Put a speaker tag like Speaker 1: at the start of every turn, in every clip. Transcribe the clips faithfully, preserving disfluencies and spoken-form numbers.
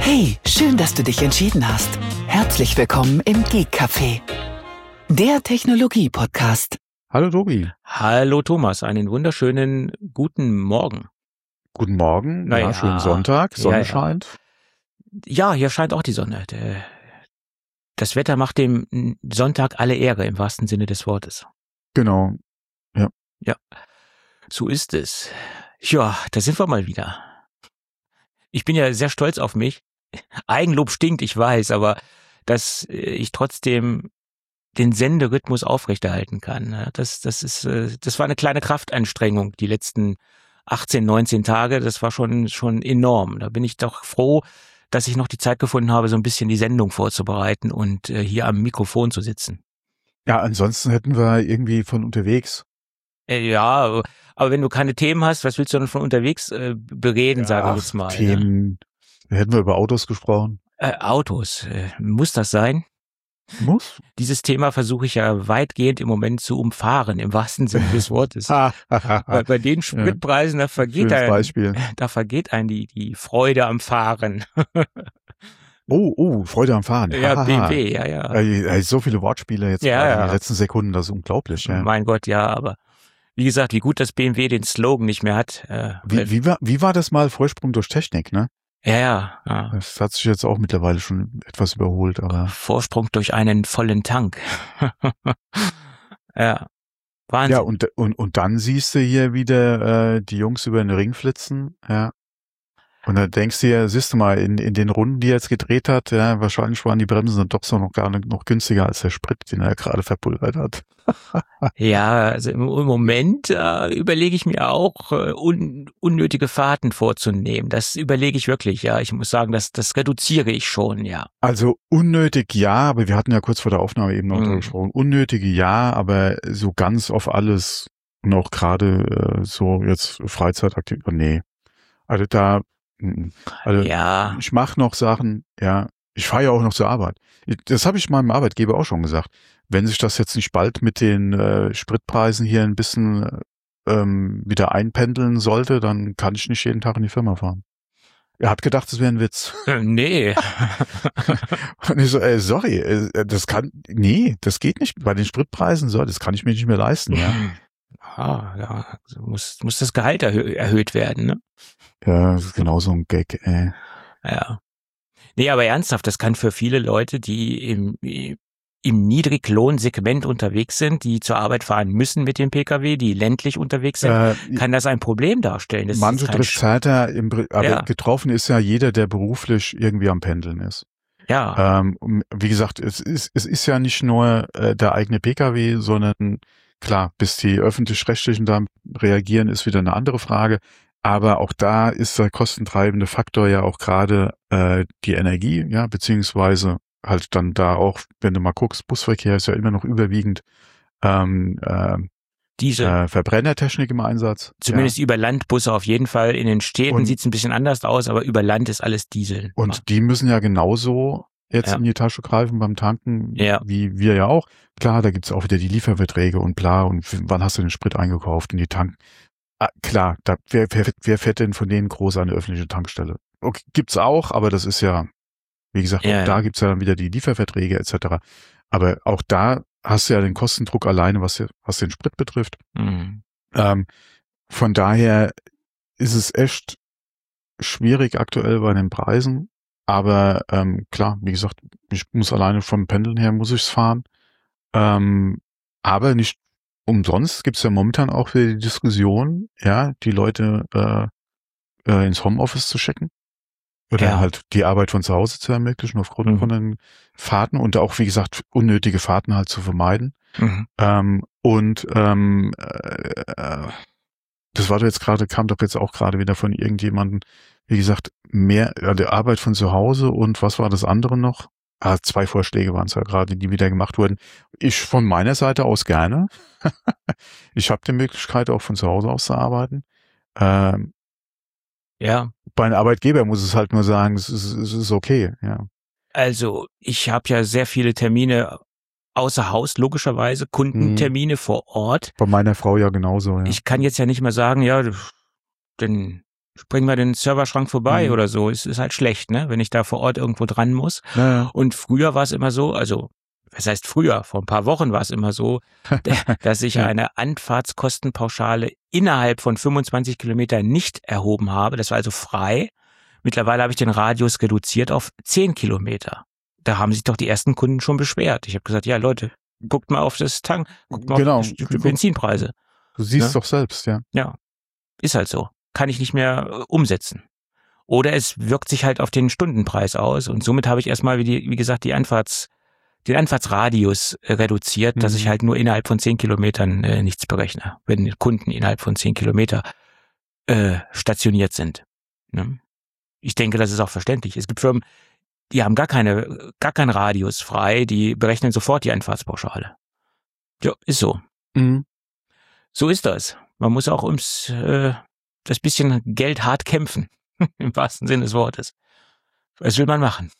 Speaker 1: Hey, schön, dass du dich entschieden hast. Herzlich willkommen im Geek Café, der Technologie-Podcast.
Speaker 2: Hallo Tobi.
Speaker 3: Hallo Thomas, einen wunderschönen guten Morgen.
Speaker 2: Guten Morgen,
Speaker 3: Na
Speaker 2: ja,
Speaker 3: ja.
Speaker 2: schönen Sonntag, Sonne
Speaker 3: Ja, ja.
Speaker 2: scheint.
Speaker 3: Ja, hier scheint auch die Sonne. Der- Das Wetter macht dem Sonntag alle Ehre, im wahrsten Sinne des Wortes.
Speaker 2: Genau.
Speaker 3: Ja, so ist es. Ja, da sind wir mal wieder. Ich bin ja sehr stolz auf mich. Eigenlob stinkt, ich weiß, aber dass äh, ich trotzdem den Senderhythmus aufrechterhalten kann. ne? Das, das ist, äh, das war eine kleine Kraftanstrengung, die letzten achtzehn, neunzehn Tage. Das war schon, schon enorm. Da bin ich doch froh, dass ich noch die Zeit gefunden habe, so ein bisschen die Sendung vorzubereiten und äh, hier am Mikrofon zu sitzen.
Speaker 2: Ja, ansonsten hätten wir irgendwie von unterwegs.
Speaker 3: Äh, ja, aber wenn du keine Themen hast, was willst du denn von unterwegs äh, bereden, sage ich jetzt mal. Ne?
Speaker 2: Themen. Hätten wir über Autos gesprochen.
Speaker 3: Äh, Autos, äh, muss das sein?
Speaker 2: Muss?
Speaker 3: Dieses Thema versuche ich ja weitgehend im Moment zu umfahren, im wahrsten Sinne des Wortes. Weil bei den Spritpreisen, da vergeht
Speaker 2: Schönes
Speaker 3: ein,
Speaker 2: Beispiel.
Speaker 3: da vergeht ein die, die Freude am Fahren.
Speaker 2: Oh, oh, Freude am Fahren.
Speaker 3: Ja, B M W, ja, ja.
Speaker 2: Äh, äh, So viele Wortspiele jetzt
Speaker 3: Ja,
Speaker 2: gerade in
Speaker 3: ja.
Speaker 2: den letzten Sekunden, das ist unglaublich. Ja.
Speaker 3: Mein Gott, ja, aber wie gesagt, wie gut, dass B M W den Slogan nicht mehr hat. Äh,
Speaker 2: Wie, wie, war, wie war das mal Vorsprung durch Technik, ne?
Speaker 3: ja, ja, ja.
Speaker 2: Das hat sich jetzt auch mittlerweile schon etwas überholt, aber
Speaker 3: Vorsprung durch einen vollen Tank. Ja, Wahnsinn.
Speaker 2: ja, und, und, und dann siehst du hier wieder äh, die Jungs über den Ring flitzen, ja. Und dann denkst du dir, siehst du mal, in, in den Runden, die er jetzt gedreht hat, ja, wahrscheinlich waren die Bremsen dann doch so noch gar nicht, noch günstiger als der Sprit, den er gerade verpulvert hat.
Speaker 3: Ja, also im, im Moment äh, überlege ich mir auch, äh, un, unnötige Fahrten vorzunehmen. Das überlege ich wirklich, ja. Ich muss sagen, das, das reduziere ich schon, ja.
Speaker 2: Also unnötig ja, aber wir hatten ja kurz vor der Aufnahme eben noch
Speaker 3: Mhm.
Speaker 2: darüber gesprochen. Unnötige ja, aber so ganz auf alles noch gerade äh, so jetzt Freizeitaktiv, nee. Also da, mm, also
Speaker 3: Ja,
Speaker 2: ich mache noch Sachen, ja. Ich fahre ja auch noch zur Arbeit. Das habe ich meinem Arbeitgeber auch schon gesagt. Wenn sich das jetzt nicht bald mit den äh, Spritpreisen hier ein bisschen ähm, wieder einpendeln sollte, dann kann ich nicht jeden Tag in die Firma fahren. Er hat gedacht, das wäre ein Witz.
Speaker 3: äh, nee.
Speaker 2: Und ich so, ey, sorry, äh, das kann, nee, das geht nicht. Bei den Spritpreisen, so, das kann ich mir nicht mehr leisten, ja.
Speaker 3: Ah, ja, also muss, muss das Gehalt erhö erhöht werden, ne?
Speaker 2: Ja, das ist genau so ein Gag, ey.
Speaker 3: Ja. Nee, aber ernsthaft, das kann für viele Leute, die im, im Niedriglohnsegment unterwegs sind, die zur Arbeit fahren müssen mit dem Pkw, die ländlich unterwegs sind,
Speaker 2: Äh,
Speaker 3: kann das ein Problem darstellen. Das
Speaker 2: manche
Speaker 3: ist kein
Speaker 2: trifft
Speaker 3: Sch-
Speaker 2: härter, im, Pri- aber
Speaker 3: Ja.
Speaker 2: getroffen ist ja jeder, der beruflich irgendwie am Pendeln ist.
Speaker 3: Ja,
Speaker 2: Ähm, um- wie gesagt, es ist, es ist ja nicht nur äh, der eigene Pkw, sondern klar, bis die öffentlich-rechtlichen da reagieren, ist wieder eine andere Frage. Aber auch da ist der kostentreibende Faktor ja auch gerade äh, die Energie, ja, beziehungsweise halt dann da auch, wenn du mal guckst, Busverkehr ist ja immer noch überwiegend ähm, äh,
Speaker 3: diese,
Speaker 2: äh, Verbrennertechnik im Einsatz.
Speaker 3: zumindest über Landbusse auf jeden Fall. In den Städten
Speaker 2: Und-
Speaker 3: sieht es ein bisschen anders aus, aber über Land ist alles Diesel.
Speaker 2: Und die müssen ja genauso jetzt
Speaker 3: Ja.
Speaker 2: in die Tasche greifen beim Tanken,
Speaker 3: Ja.
Speaker 2: wie wir ja auch. Klar, da gibt's auch wieder die Lieferverträge und bla und wann hast du den Sprit eingekauft in die Tank? Ah, klar, da, wer, wer, wer fährt denn von denen groß an eine öffentliche Tankstelle? Okay, gibt's auch, aber das ist ja, wie gesagt,
Speaker 3: Ja,
Speaker 2: auch da
Speaker 3: ja.
Speaker 2: gibt's ja dann wieder die Lieferverträge et cetera. Aber auch da hast du ja den Kostendruck alleine, was, was den Sprit betrifft.
Speaker 3: Mhm.
Speaker 2: Ähm, von daher ist es echt schwierig aktuell bei den Preisen. Aber ähm, klar, wie gesagt, ich muss alleine vom Pendeln her, muss ich's fahren. Ähm, aber nicht umsonst gibt's ja momentan auch wieder die Diskussion, ja, die Leute äh, äh, ins Homeoffice zu schicken. Oder
Speaker 3: Ja.
Speaker 2: halt die Arbeit von zu Hause zu ermöglichen aufgrund
Speaker 3: Mhm.
Speaker 2: von den Fahrten und auch, wie gesagt, unnötige Fahrten halt zu vermeiden.
Speaker 3: Mhm.
Speaker 2: Ähm, und ähm, äh, das war doch jetzt gerade, kam doch jetzt auch gerade wieder von irgendjemandem, wie gesagt, mehr ja, der Arbeit von zu Hause und was war das andere noch? Ah, zwei Vorschläge waren es ja gerade, die wieder gemacht wurden. Ich von meiner Seite aus gerne. Ich habe die Möglichkeit, auch von zu Hause aus zu arbeiten. Ähm,
Speaker 3: Ja,
Speaker 2: bei einem Arbeitgeber muss es halt nur sagen, es ist, es ist okay, ja.
Speaker 3: also ich habe ja sehr viele Termine außer Haus, logischerweise, Kundentermine vor Ort.
Speaker 2: Bei meiner Frau ja genauso, ja.
Speaker 3: Ich kann jetzt ja nicht mehr sagen, ja, dann bring mal den Serverschrank vorbei
Speaker 2: Mhm.
Speaker 3: oder so. Es ist halt schlecht, ne, wenn ich da vor Ort irgendwo dran muss.
Speaker 2: Naja.
Speaker 3: Und früher war es immer so, also was heißt früher? Vor ein paar Wochen war es immer so, dass ich
Speaker 2: Ja.
Speaker 3: eine Anfahrtskostenpauschale innerhalb von fünfundzwanzig Kilometern nicht erhoben habe. Das war also frei. Mittlerweile habe ich den Radius reduziert auf zehn Kilometer. Da haben sich doch die ersten Kunden schon beschwert. Ich habe gesagt, ja Leute, guckt mal auf das Tank, guckt mal
Speaker 2: Genau.
Speaker 3: auf die die Benzinpreise.
Speaker 2: Du siehst
Speaker 3: Ja.
Speaker 2: doch selbst, ja.
Speaker 3: Ja, ist halt so. Kann ich nicht mehr äh, umsetzen. Oder es wirkt sich halt auf den Stundenpreis aus und somit habe ich erstmal, wie, die, wie gesagt, die Anfahrts, den Anfahrtsradius äh, reduziert,
Speaker 2: Mhm.
Speaker 3: dass ich halt nur innerhalb von zehn Kilometern äh, nichts berechne, wenn die Kunden innerhalb von zehn Kilometer äh, stationiert sind. Ne? Ich denke, das ist auch verständlich. Es gibt Firmen, die haben gar keine, gar keinen Radius frei, die berechnen sofort die Anfahrtspauschale. Ja, ist so.
Speaker 2: Mhm.
Speaker 3: So ist das. Man muss auch ums äh, das bisschen Geld hart kämpfen, im wahrsten Sinne des Wortes. Was will man machen?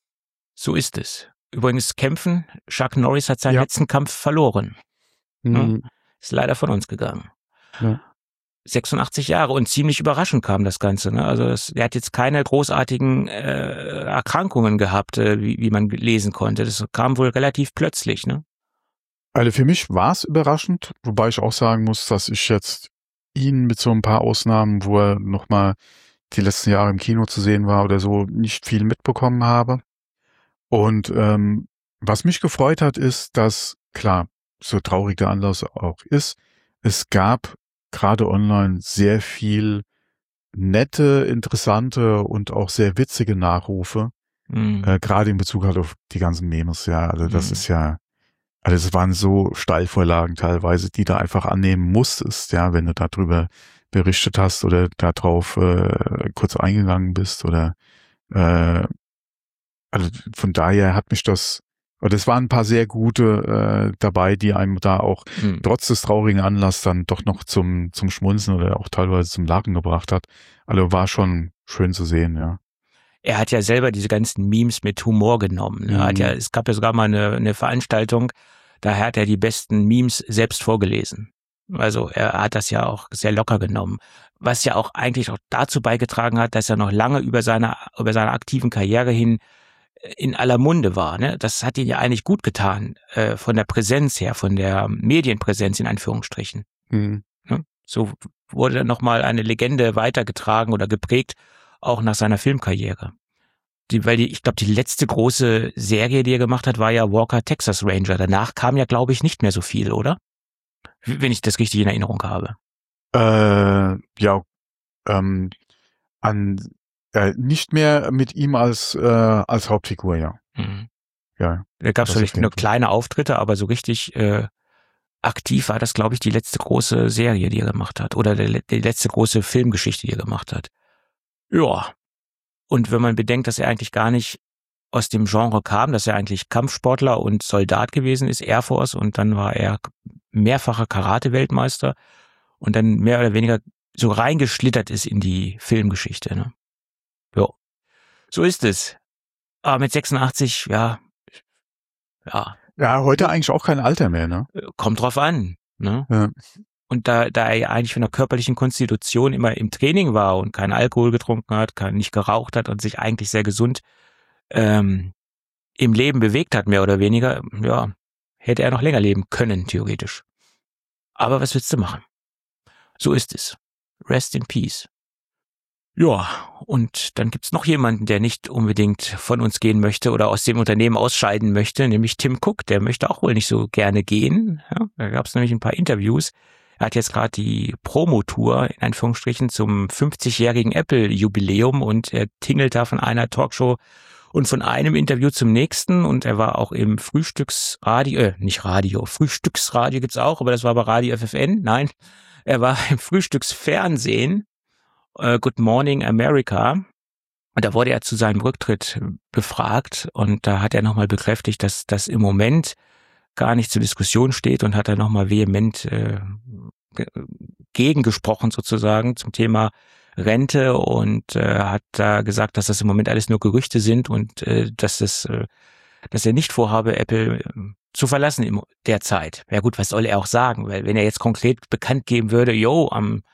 Speaker 3: So ist es. Übrigens kämpfen, Chuck Norris hat seinen
Speaker 2: Ja.
Speaker 3: letzten Kampf verloren.
Speaker 2: Mhm.
Speaker 3: Ist leider von uns gegangen.
Speaker 2: Ja.
Speaker 3: sechsundachtzig Jahre und ziemlich überraschend kam das Ganze. Ne? Also das, er hat jetzt keine großartigen äh, Erkrankungen gehabt, äh, wie, wie man lesen konnte. Das kam wohl relativ plötzlich. Ne?
Speaker 2: Also für mich war es überraschend, wobei ich auch sagen muss, dass ich jetzt ihn mit so ein paar Ausnahmen, wo er nochmal die letzten Jahre im Kino zu sehen war oder so, nicht viel mitbekommen habe. Und ähm, was mich gefreut hat, ist, dass, klar, so traurig der Anlass auch ist, es gab gerade online sehr viel nette, interessante und auch sehr witzige Nachrufe,
Speaker 3: Mhm.
Speaker 2: äh, gerade in Bezug halt auf die ganzen Memes, ja. Also das
Speaker 3: Mhm.
Speaker 2: ist ja, also es waren so Steilvorlagen teilweise, die du einfach annehmen musstest, ja, wenn du darüber berichtet hast oder darauf äh, kurz eingegangen bist oder äh, also von daher hat mich das, oder es waren ein paar sehr gute äh, dabei, die einem da auch
Speaker 3: Mhm.
Speaker 2: trotz des traurigen Anlasses dann doch noch zum zum Schmunzeln oder auch teilweise zum Lachen gebracht hat. Also war schon schön zu sehen, ja.
Speaker 3: Er hat ja selber diese ganzen Memes mit Humor genommen. Ne? Er hat ja,
Speaker 2: Mhm.
Speaker 3: es gab ja sogar mal eine, eine Veranstaltung, da hat er die besten Memes selbst vorgelesen. Also er hat das ja auch sehr locker genommen, was ja auch eigentlich auch dazu beigetragen hat, dass er noch lange über seine über seine aktiven Karriere hin in aller Munde war. Ne? Das hat ihn ja eigentlich gut getan, äh, von der Präsenz her, von der Medienpräsenz in Anführungsstrichen.
Speaker 2: Mhm.
Speaker 3: Ne? So wurde dann nochmal eine Legende weitergetragen oder geprägt, auch nach seiner Filmkarriere. Die, weil die, ich glaube, die letzte große Serie, die er gemacht hat, war ja Walker Texas Ranger. Danach kam ja, glaube ich, nicht mehr so viel, oder? Wenn ich das richtig in Erinnerung habe.
Speaker 2: Äh, ja, ähm, an äh, nicht mehr mit ihm als äh, als Hauptfigur, ja.
Speaker 3: Mhm.
Speaker 2: Ja.
Speaker 3: Da gab es
Speaker 2: Das
Speaker 3: vielleicht
Speaker 2: auf jeden
Speaker 3: nur
Speaker 2: Fall.
Speaker 3: kleine Auftritte, aber so richtig äh, aktiv war das, glaube ich, die letzte große Serie, die er gemacht hat. Oder der, die letzte große Filmgeschichte, die er gemacht hat. Ja. Und wenn man bedenkt, dass er eigentlich gar nicht aus dem Genre kam, dass er eigentlich Kampfsportler und Soldat gewesen ist, Air Force, und dann war er mehrfacher Karate-Weltmeister und dann mehr oder weniger so reingeschlittert ist in die Filmgeschichte. Ne? Ja, so ist es. Aber mit sechsundachtzig, ja, ja,
Speaker 2: Ja, heute eigentlich auch kein Alter mehr, ne?
Speaker 3: kommt drauf an. Ne?
Speaker 2: Ja.
Speaker 3: Und da, da er ja eigentlich von der körperlichen Konstitution immer im Training war und keinen Alkohol getrunken hat, kein, nicht geraucht hat und sich eigentlich sehr gesund ähm, im Leben bewegt hat, mehr oder weniger, ja, hätte er noch länger leben können, theoretisch. Aber was willst du machen? So ist es. Rest in peace. Ja, und dann gibt's noch jemanden, der nicht unbedingt von uns gehen möchte oder aus dem Unternehmen ausscheiden möchte, nämlich Tim Cook. Der möchte auch wohl nicht so gerne gehen. Ja, da gab's nämlich ein paar Interviews. Er hat jetzt gerade die Promotour, in Anführungsstrichen, zum fünfzigjährigen Apple-Jubiläum und er tingelt da von einer Talkshow und von einem Interview zum nächsten und er war auch im Frühstücksradio, äh, nicht Radio, Frühstücksradio gibt's auch, aber das war bei Radio F F N, nein, er war im Frühstücksfernsehen, äh, Good Morning America, und da wurde er zu seinem Rücktritt befragt und da hat er nochmal bekräftigt, dass das im Moment gar nicht zur Diskussion steht und hat er nochmal vehement äh, gegengesprochen sozusagen zum Thema Rente und äh, hat da gesagt, dass das im Moment alles nur Gerüchte sind und äh, dass das, äh, dass er nicht vorhabe, Apple äh, zu verlassen in der Zeit. Ja gut, was soll er auch sagen? Weil wenn er jetzt konkret bekannt geben würde, yo, am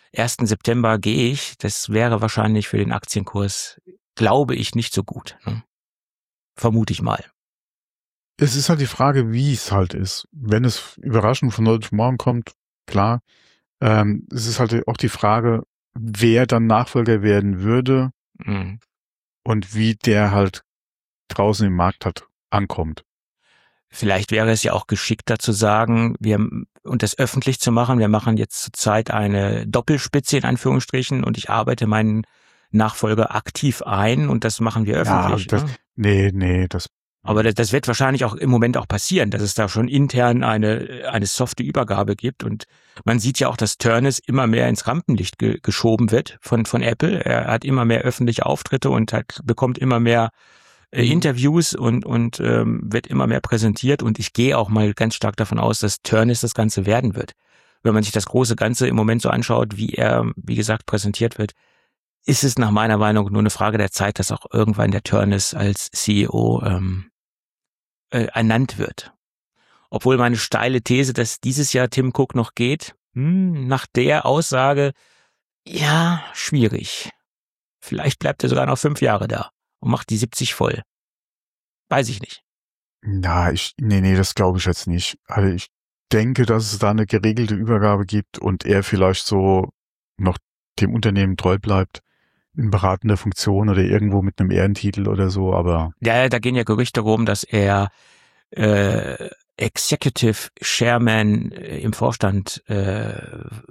Speaker 3: ersten September gehe ich, das wäre wahrscheinlich für den Aktienkurs, glaube ich, nicht so gut. Ne? Vermute ich mal.
Speaker 2: Es ist halt die Frage, wie es halt ist. Wenn es überraschend von heute auf morgen kommt, klar. Ähm, es ist halt auch die Frage, wer dann Nachfolger werden würde
Speaker 3: Mhm.
Speaker 2: und wie der halt draußen im Markt halt ankommt.
Speaker 3: Vielleicht wäre es ja auch geschickter zu sagen, wir und das öffentlich zu machen. Wir machen jetzt zurzeit eine Doppelspitze in Anführungsstrichen und ich arbeite meinen Nachfolger aktiv ein und das machen wir öffentlich.
Speaker 2: Ja, das,
Speaker 3: ne?
Speaker 2: nee, nee, das.
Speaker 3: Aber das, das wird wahrscheinlich auch im Moment auch passieren, dass es da schon intern eine eine softe Übergabe gibt und man sieht ja auch, dass Turnus immer mehr ins Rampenlicht ge, geschoben wird von von Apple. Er hat immer mehr öffentliche Auftritte und hat, bekommt immer mehr äh, Interviews und und ähm, wird immer mehr präsentiert und ich gehe auch mal ganz stark davon aus, dass Turnus das Ganze werden wird. Wenn man sich das große Ganze im Moment so anschaut, wie er, wie gesagt, präsentiert wird, ist es nach meiner Meinung nur eine Frage der Zeit, dass auch irgendwann der Turnus als C E O ähm, äh, ernannt wird. Obwohl meine steile These, dass dieses Jahr Tim Cook noch geht, hm, nach der Aussage, ja, schwierig. Vielleicht bleibt er sogar noch fünf Jahre da und macht die siebzig voll. Weiß ich nicht.
Speaker 2: Na, ich, nee, nee, das glaube ich jetzt nicht. Also ich denke, dass es da eine geregelte Übergabe gibt und er vielleicht so noch dem Unternehmen treu bleibt in beratender Funktion oder irgendwo mit einem Ehrentitel oder so, aber.
Speaker 3: Ja, da gehen ja Gerüchte rum, dass er äh, Executive Chairman im Vorstand äh,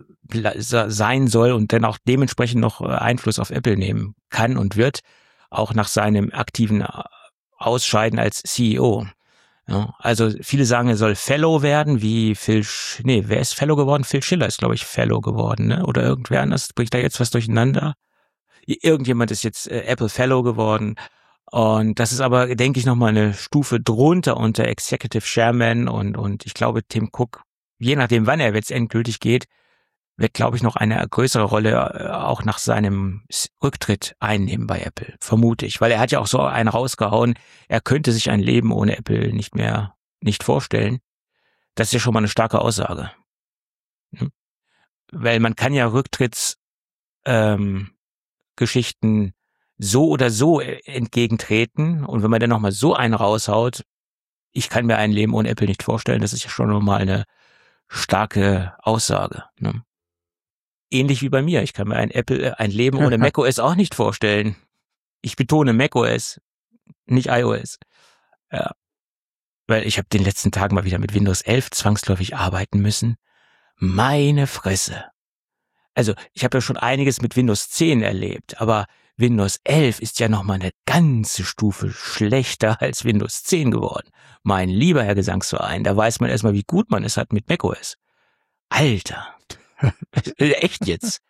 Speaker 3: sein soll und dann auch dementsprechend noch Einfluss auf Apple nehmen kann und wird, auch nach seinem aktiven Ausscheiden als C E O. Ja, also viele sagen, er soll Fellow werden, wie Phil, Sch- nee, wer ist Fellow geworden? Phil Schiller ist, glaube ich, Fellow geworden, ne? Oder irgendwer anders, bringt da jetzt was durcheinander? Irgendjemand ist jetzt äh, Apple Fellow geworden. Und das ist aber, denke ich, nochmal eine Stufe drunter unter Executive Chairman und, und ich glaube, Tim Cook, je nachdem, wann er jetzt endgültig geht, wird, glaube ich, noch eine größere Rolle äh, auch nach seinem Rücktritt einnehmen bei Apple, vermute ich. Weil er hat ja auch so einen rausgehauen, er könnte sich ein Leben ohne Apple nicht mehr, nicht vorstellen. Das ist ja schon mal eine starke Aussage. Hm? Weil man kann ja Rücktritts, ähm, Geschichten so oder so entgegentreten und wenn man dann nochmal so einen raushaut, ich kann mir ein Leben ohne Apple nicht vorstellen, das ist ja schon nochmal eine starke Aussage. Ne? Ähnlich wie bei mir, ich kann mir ein Apple, ein Leben ohne macOS auch nicht vorstellen. Ich betone macOS, nicht iOS. Ja. Weil ich habe den letzten Tagen mal wieder mit Windows elf zwangsläufig arbeiten müssen. Meine Fresse. Also ich habe ja schon einiges mit Windows zehn erlebt, aber Windows elf ist ja nochmal eine ganze Stufe schlechter als Windows zehn geworden. Mein lieber Herr Gesangsverein, da weiß man erstmal, wie gut man es hat mit macOS. Alter. Echt jetzt?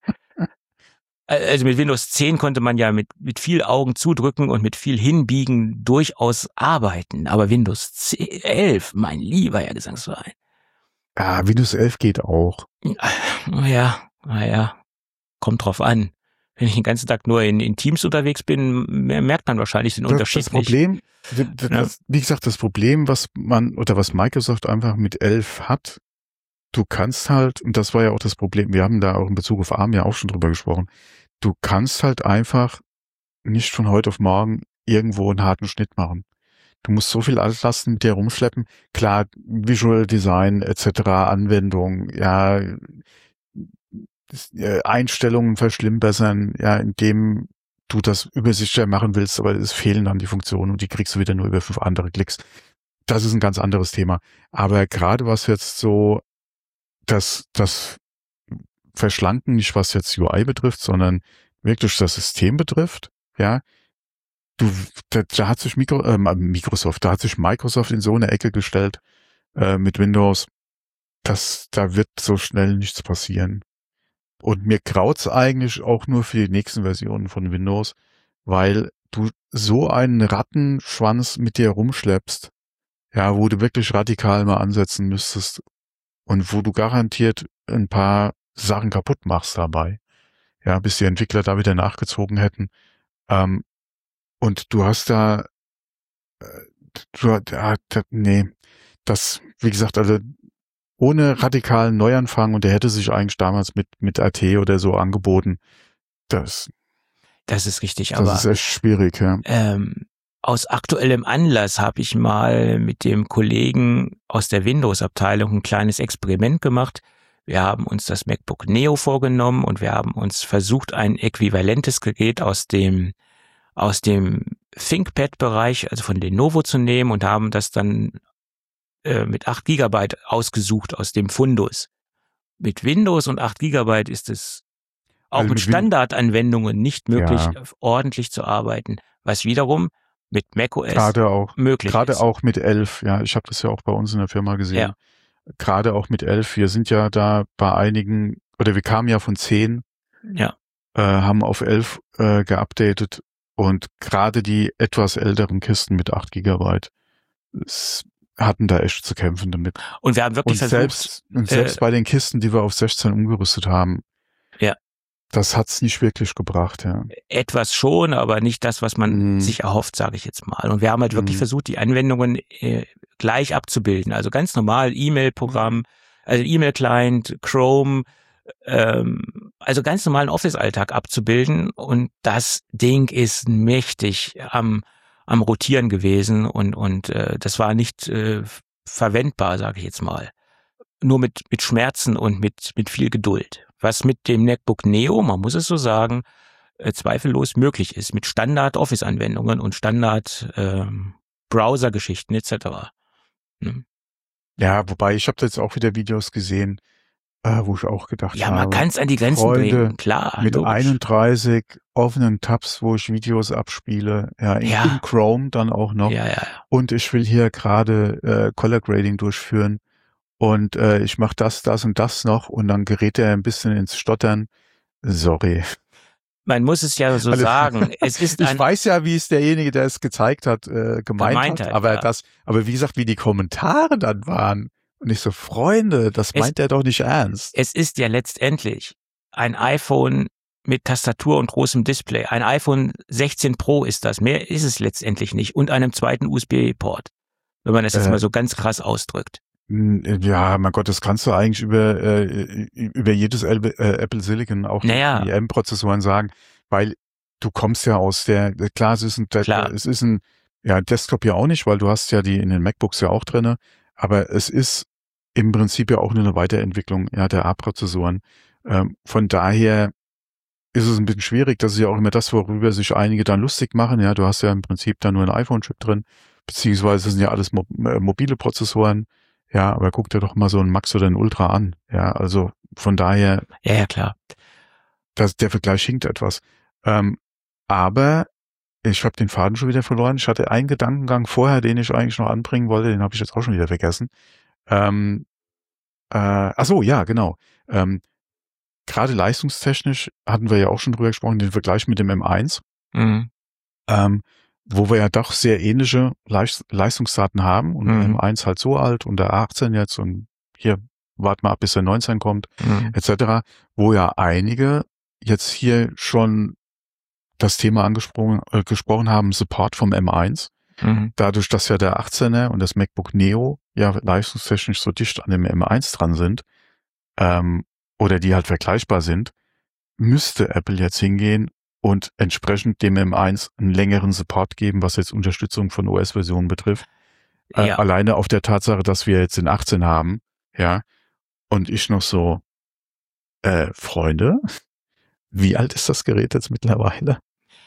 Speaker 3: Also mit Windows zehn konnte man ja mit, mit viel Augen zudrücken und mit viel Hinbiegen durchaus arbeiten. Aber Windows elf, mein lieber Herr Gesangsverein.
Speaker 2: Ja, Windows elf geht auch.
Speaker 3: Naja, naja, kommt drauf an. Wenn ich den ganzen Tag nur in, in Teams unterwegs bin, merkt man wahrscheinlich den
Speaker 2: das,
Speaker 3: Unterschied
Speaker 2: das Problem,
Speaker 3: nicht.
Speaker 2: das, das, wie gesagt, das Problem, was man oder was Microsoft einfach mit elf hat, du kannst halt, und das war ja auch das Problem, wir haben da auch in Bezug auf A R M ja auch schon drüber gesprochen, du kannst halt einfach nicht von heute auf morgen irgendwo einen harten Schnitt machen. Du musst so viel Altlasten mit dir rumschleppen. Klar, Visual Design et cetera, Anwendung, ja, Einstellungen verschlimmbessern, ja, indem du das übersichtlicher machen willst, aber es fehlen dann die Funktionen und die kriegst du wieder nur über fünf andere Klicks. Das ist ein ganz anderes Thema. Aber gerade was jetzt so das, das Verschlanken, nicht was jetzt U I betrifft, sondern wirklich das System betrifft, ja, du, da, da hat sich Mikro, äh, Microsoft, da hat sich Microsoft in so eine Ecke gestellt äh, mit Windows, dass da wird so schnell nichts passieren. Und mir graut's eigentlich auch nur für die nächsten Versionen von Windows, weil du so einen Rattenschwanz mit dir rumschleppst, ja, wo du wirklich radikal mal ansetzen müsstest und wo du garantiert ein paar Sachen kaputt machst dabei, ja, bis die Entwickler da wieder nachgezogen hätten. Ähm, und du hast da, äh, du, da, da, nee, das, wie gesagt, also ohne radikalen Neuanfang, und der hätte sich eigentlich damals mit, mit R T oder so angeboten. Das,
Speaker 3: Das ist richtig,
Speaker 2: das
Speaker 3: aber
Speaker 2: ist echt schwierig, ja.
Speaker 3: ähm, aus aktuellem Anlass habe ich mal mit dem Kollegen aus der Windows-Abteilung ein kleines Experiment gemacht. Wir haben uns das MacBook Neo vorgenommen und wir haben uns versucht, ein äquivalentes Gerät aus dem aus dem ThinkPad-Bereich, also von Lenovo, zu nehmen und haben das dann äh, mit acht Gigabyte ausgesucht aus dem Fundus. Mit Windows und acht Gigabyte ist es auch
Speaker 2: Also
Speaker 3: mit
Speaker 2: mit Win-
Speaker 3: Standardanwendungen nicht möglich,
Speaker 2: Ja.
Speaker 3: ordentlich zu arbeiten, was wiederum mit macOS
Speaker 2: Gerade auch,
Speaker 3: möglich
Speaker 2: gerade
Speaker 3: ist.
Speaker 2: auch mit elf, ja, ich habe das ja auch bei uns in der Firma gesehen.
Speaker 3: Ja.
Speaker 2: Gerade auch mit elf, wir sind ja da bei einigen, oder wir kamen ja von zehn,
Speaker 3: Ja,
Speaker 2: äh, haben auf elf äh, geupdatet, und gerade die etwas älteren Kisten mit acht Gigabyte s- hatten da echt zu kämpfen damit.
Speaker 3: und wir haben wirklich
Speaker 2: Und
Speaker 3: versucht,
Speaker 2: selbst, und selbst
Speaker 3: äh,
Speaker 2: bei den Kisten, die wir auf sechzehn umgerüstet haben,
Speaker 3: Ja.
Speaker 2: das hat's nicht wirklich gebracht, ja.
Speaker 3: etwas schon, aber nicht das, was man
Speaker 2: Mhm.
Speaker 3: sich erhofft, sage ich jetzt mal. Und wir haben halt wirklich
Speaker 2: Mhm.
Speaker 3: versucht, die Anwendungen äh, gleich abzubilden. Also ganz normal E-Mail-Programm, also E-Mail-Client, Chrome, ähm, also ganz normalen Office-Alltag abzubilden. Und das Ding ist mächtig am am Rotieren gewesen und und äh, das war nicht äh, verwendbar, sage ich jetzt mal. Nur mit mit Schmerzen und mit mit viel Geduld. Was mit dem MacBook Neo, man muss es so sagen, äh, zweifellos möglich ist mit Standard-Office-Anwendungen und Standard-Browser-Geschichten et cetera. Ne?
Speaker 2: Ja, wobei ich habe jetzt auch wieder Videos gesehen, äh, wo ich auch gedacht
Speaker 3: Ja,
Speaker 2: habe,
Speaker 3: man kann es an die Grenzen
Speaker 2: Freunde,
Speaker 3: bringen, klar.
Speaker 2: mit
Speaker 3: logisch.
Speaker 2: einunddreißig offenen Tabs, wo ich Videos abspiele, ja, in,
Speaker 3: Ja.
Speaker 2: in Chrome dann auch noch.
Speaker 3: Ja, ja,
Speaker 2: Und ich will hier gerade äh, Color Grading durchführen, und äh, ich mache das, das und das noch, und dann gerät er ein bisschen ins Stottern. Sorry.
Speaker 3: man muss es ja so
Speaker 2: Also,
Speaker 3: sagen. Es ist
Speaker 2: ich
Speaker 3: ein,
Speaker 2: weiß ja, wie es derjenige, der es gezeigt hat, äh, gemeint,
Speaker 3: Gemeint
Speaker 2: hat,
Speaker 3: hat,
Speaker 2: aber
Speaker 3: ja.
Speaker 2: das, aber wie gesagt, wie die Kommentare dann waren, und ich so, Freunde, das
Speaker 3: Es-
Speaker 2: meint er doch nicht ernst.
Speaker 3: es ist ja letztendlich ein iPhone mit Tastatur und großem Display. Ein iPhone sechzehn Pro ist das. Mehr ist es letztendlich nicht. Und einem zweiten U S B-Port. Wenn man das jetzt
Speaker 2: Äh,
Speaker 3: mal so ganz krass ausdrückt.
Speaker 2: Ja, mein Gott, das kannst du eigentlich über äh, über jedes Apple, äh, Apple Silicon, auch
Speaker 3: Naja.
Speaker 2: die M-Prozessoren sagen, weil du kommst ja aus der, klar, es ist ein,
Speaker 3: Klar.
Speaker 2: es ist ein, ja, Desktop ja auch nicht, weil du hast ja die in den MacBooks ja auch drinne, aber es ist im Prinzip ja auch nur eine Weiterentwicklung, ja, der A-Prozessoren. Ähm, von daher ist es ein bisschen schwierig, das ist ja auch immer das, worüber sich einige dann lustig machen, ja, du hast ja im Prinzip da nur ein iPhone-Chip drin, beziehungsweise sind ja alles mo äh, mobile Prozessoren. Ja, aber guck dir doch mal so einen Max oder einen Ultra an. Ja, also von daher,
Speaker 3: Ja, ja, klar.
Speaker 2: das, der Vergleich hinkt etwas. Ähm, aber ich habe den Faden schon wieder verloren. Ich hatte einen Gedankengang vorher, den ich eigentlich noch anbringen wollte, den habe ich jetzt auch schon wieder vergessen. Ähm, äh, ach so, ja, genau. Ähm, Gerade leistungstechnisch hatten wir ja auch schon drüber gesprochen, den Vergleich mit dem M eins.
Speaker 3: Mhm.
Speaker 2: Ähm, wo wir ja doch sehr ähnliche Leist Leistungsdaten haben, und
Speaker 3: Mhm.
Speaker 2: M eins halt so alt und der A achtzehn jetzt, und hier warten wir ab, bis der neunzehn kommt,
Speaker 3: Mhm.
Speaker 2: et cetera, wo ja einige jetzt hier schon das Thema angesprochen äh, gesprochen haben, Support vom M eins,
Speaker 3: Mhm.
Speaker 2: dadurch, dass ja der achtzehner und das MacBook Neo ja leistungstechnisch so dicht an dem M eins dran sind, ähm, oder die halt vergleichbar sind, müsste Apple jetzt hingehen und entsprechend dem M eins einen längeren Support geben, was jetzt Unterstützung von O S-Versionen betrifft. Äh,
Speaker 3: Ja.
Speaker 2: alleine auf der Tatsache, dass wir jetzt den achtzehn haben, ja, und ich noch so, äh, Freunde, wie alt ist das Gerät jetzt mittlerweile?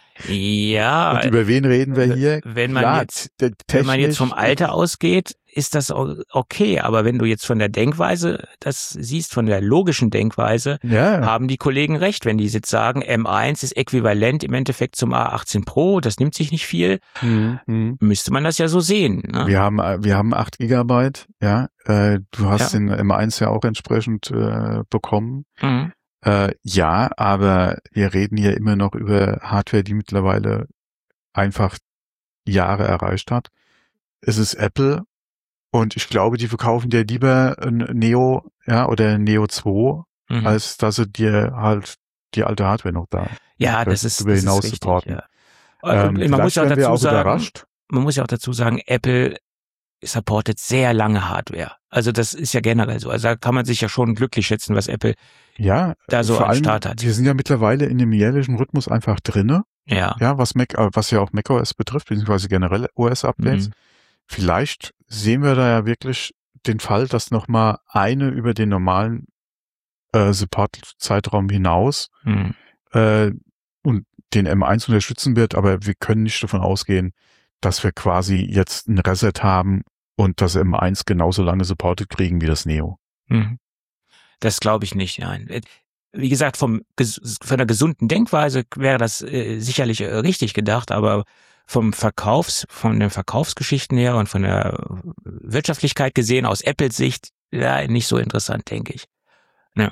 Speaker 3: Ja,
Speaker 2: Und über wen reden wir hier?
Speaker 3: wenn man
Speaker 2: Klar,
Speaker 3: jetzt-
Speaker 2: t-
Speaker 3: wenn man jetzt vom
Speaker 2: technisch-
Speaker 3: Alter ausgeht, ist das o- okay. Aber wenn du jetzt von der Denkweise das siehst, von der logischen Denkweise,
Speaker 2: Ja,
Speaker 3: haben die Kollegen recht, wenn die jetzt sagen, M eins ist äquivalent im Endeffekt zum A achtzehn Pro, das nimmt sich nicht viel,
Speaker 2: mhm, mhm.
Speaker 3: müsste man das ja so sehen. Ne?
Speaker 2: Wir haben, äh, wir haben acht Gigabyte, ja, äh, du hast
Speaker 3: Ja.
Speaker 2: den M eins ja auch entsprechend äh, bekommen.
Speaker 3: Mhm.
Speaker 2: Äh, ja, aber wir reden hier immer noch über Hardware, die mittlerweile einfach Jahre erreicht hat. Es ist Apple, und ich glaube, die verkaufen dir lieber ein Neo, ja, oder ein Neo zwei,
Speaker 3: Mhm.
Speaker 2: als dass sie dir halt die alte Hardware noch da
Speaker 3: Ja, das ist,
Speaker 2: darüber
Speaker 3: das
Speaker 2: hinaus
Speaker 3: ist richtig.
Speaker 2: supporten.
Speaker 3: Ja.
Speaker 2: Ähm,
Speaker 3: Und man
Speaker 2: vielleicht
Speaker 3: muss ja auch
Speaker 2: werden wir
Speaker 3: dazu
Speaker 2: auch
Speaker 3: sagen,
Speaker 2: überrascht.
Speaker 3: man muss ja auch dazu sagen, Apple supportet sehr lange Hardware. Also das ist ja generell so. Also da kann man sich ja schon glücklich schätzen, was Apple
Speaker 2: ja,
Speaker 3: da so
Speaker 2: vor
Speaker 3: am
Speaker 2: allem,
Speaker 3: Start hat.
Speaker 2: Wir sind ja mittlerweile in dem jährlichen Rhythmus einfach drinne.
Speaker 3: Ja.
Speaker 2: Ja, was Mac, was ja auch macOS betrifft, beziehungsweise generell O S-Updates.
Speaker 3: Mhm.
Speaker 2: Vielleicht sehen wir da ja wirklich den Fall, dass nochmal eine über den normalen äh, Support-Zeitraum hinaus
Speaker 3: Mhm.
Speaker 2: äh, und den M eins unterstützen wird, aber wir können nicht davon ausgehen, dass wir quasi jetzt ein Reset haben und das M eins genauso lange supported kriegen wie das Neo.
Speaker 3: Mhm. Das glaube ich nicht, nein. Wie gesagt, vom, von der gesunden Denkweise wäre das äh, sicherlich äh, richtig gedacht, aber vom Verkaufs, von den Verkaufsgeschichten her und von der Wirtschaftlichkeit gesehen, aus Apples Sicht, ja, nicht so interessant, denke ich. Ja.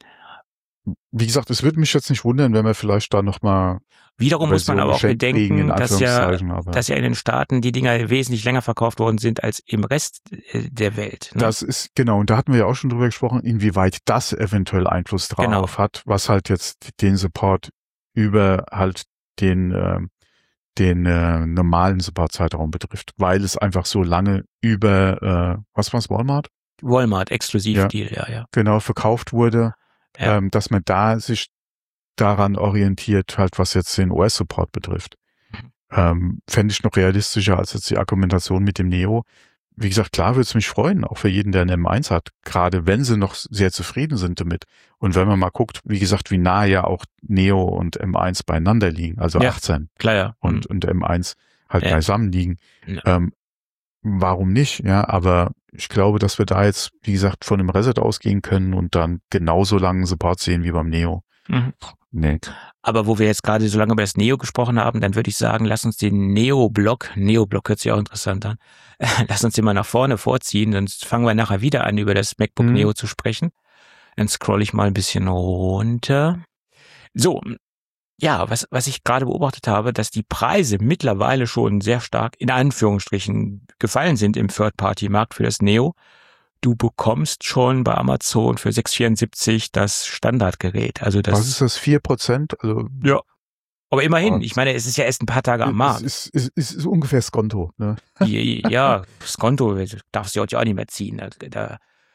Speaker 2: Wie gesagt, es würde mich jetzt nicht wundern, wenn wir vielleicht da nochmal
Speaker 3: Wiederum muss man aber auch bedenken, dass ja, dass ja in den Staaten die Dinger wesentlich länger verkauft worden sind als im Rest der Welt. Ne?
Speaker 2: Das ist, genau, und da hatten wir ja auch schon drüber gesprochen, inwieweit das eventuell Einfluss drauf
Speaker 3: Genau.
Speaker 2: hat, was halt jetzt den Support über halt den, äh, den äh, normalen Support-Zeitraum betrifft, weil es einfach so lange über, äh, was war's, Walmart?
Speaker 3: Walmart, Exklusivdeal, ja. ja, ja.
Speaker 2: Genau, verkauft wurde, ja. ähm, dass man da sich daran orientiert, halt was jetzt den O S-Support betrifft. Mhm. Ähm, fände ich noch realistischer als jetzt die Argumentation mit dem Neo. Wie gesagt, klar würde es mich freuen, auch für jeden, der einen M eins hat, gerade wenn sie noch sehr zufrieden sind damit. Und wenn man mal guckt, wie gesagt, wie nah ja auch Neo und M eins beieinander liegen, also
Speaker 3: ja,
Speaker 2: achtzehn
Speaker 3: klar, ja.
Speaker 2: und,
Speaker 3: mhm.
Speaker 2: und M eins halt
Speaker 3: ja.
Speaker 2: beisammen liegen.
Speaker 3: Ja.
Speaker 2: Ähm, warum nicht? Ja, aber ich glaube, dass wir da jetzt, wie gesagt, von einem Reset ausgehen können und dann genauso langen Support sehen wie beim Neo.
Speaker 3: Mhm.
Speaker 2: Nee.
Speaker 3: Aber wo wir jetzt gerade so lange über das Neo gesprochen haben, dann würde ich sagen, lass uns den Neo-Block, Neo-Block hört sich auch interessant an, lass uns den mal nach vorne vorziehen, dann fangen wir nachher wieder an, über das MacBook mhm. Neo zu sprechen. Dann scroll ich mal ein bisschen runter. So, ja, was, was ich gerade beobachtet habe, dass die Preise mittlerweile schon sehr stark in Anführungsstrichen gefallen sind im Third-Party-Markt für das Neo. Du bekommst schon bei Amazon für sechs Komma vierundsiebzig das Standardgerät. Also das,
Speaker 2: was ist das, vier Prozent? Also,
Speaker 3: ja, aber immerhin. Ich meine, es ist ja erst ein paar Tage am Markt.
Speaker 2: Es ist, ist, ist, ist ungefähr Skonto. Ne?
Speaker 3: Ja, Skonto darfst du auch nicht mehr ziehen. Da, da,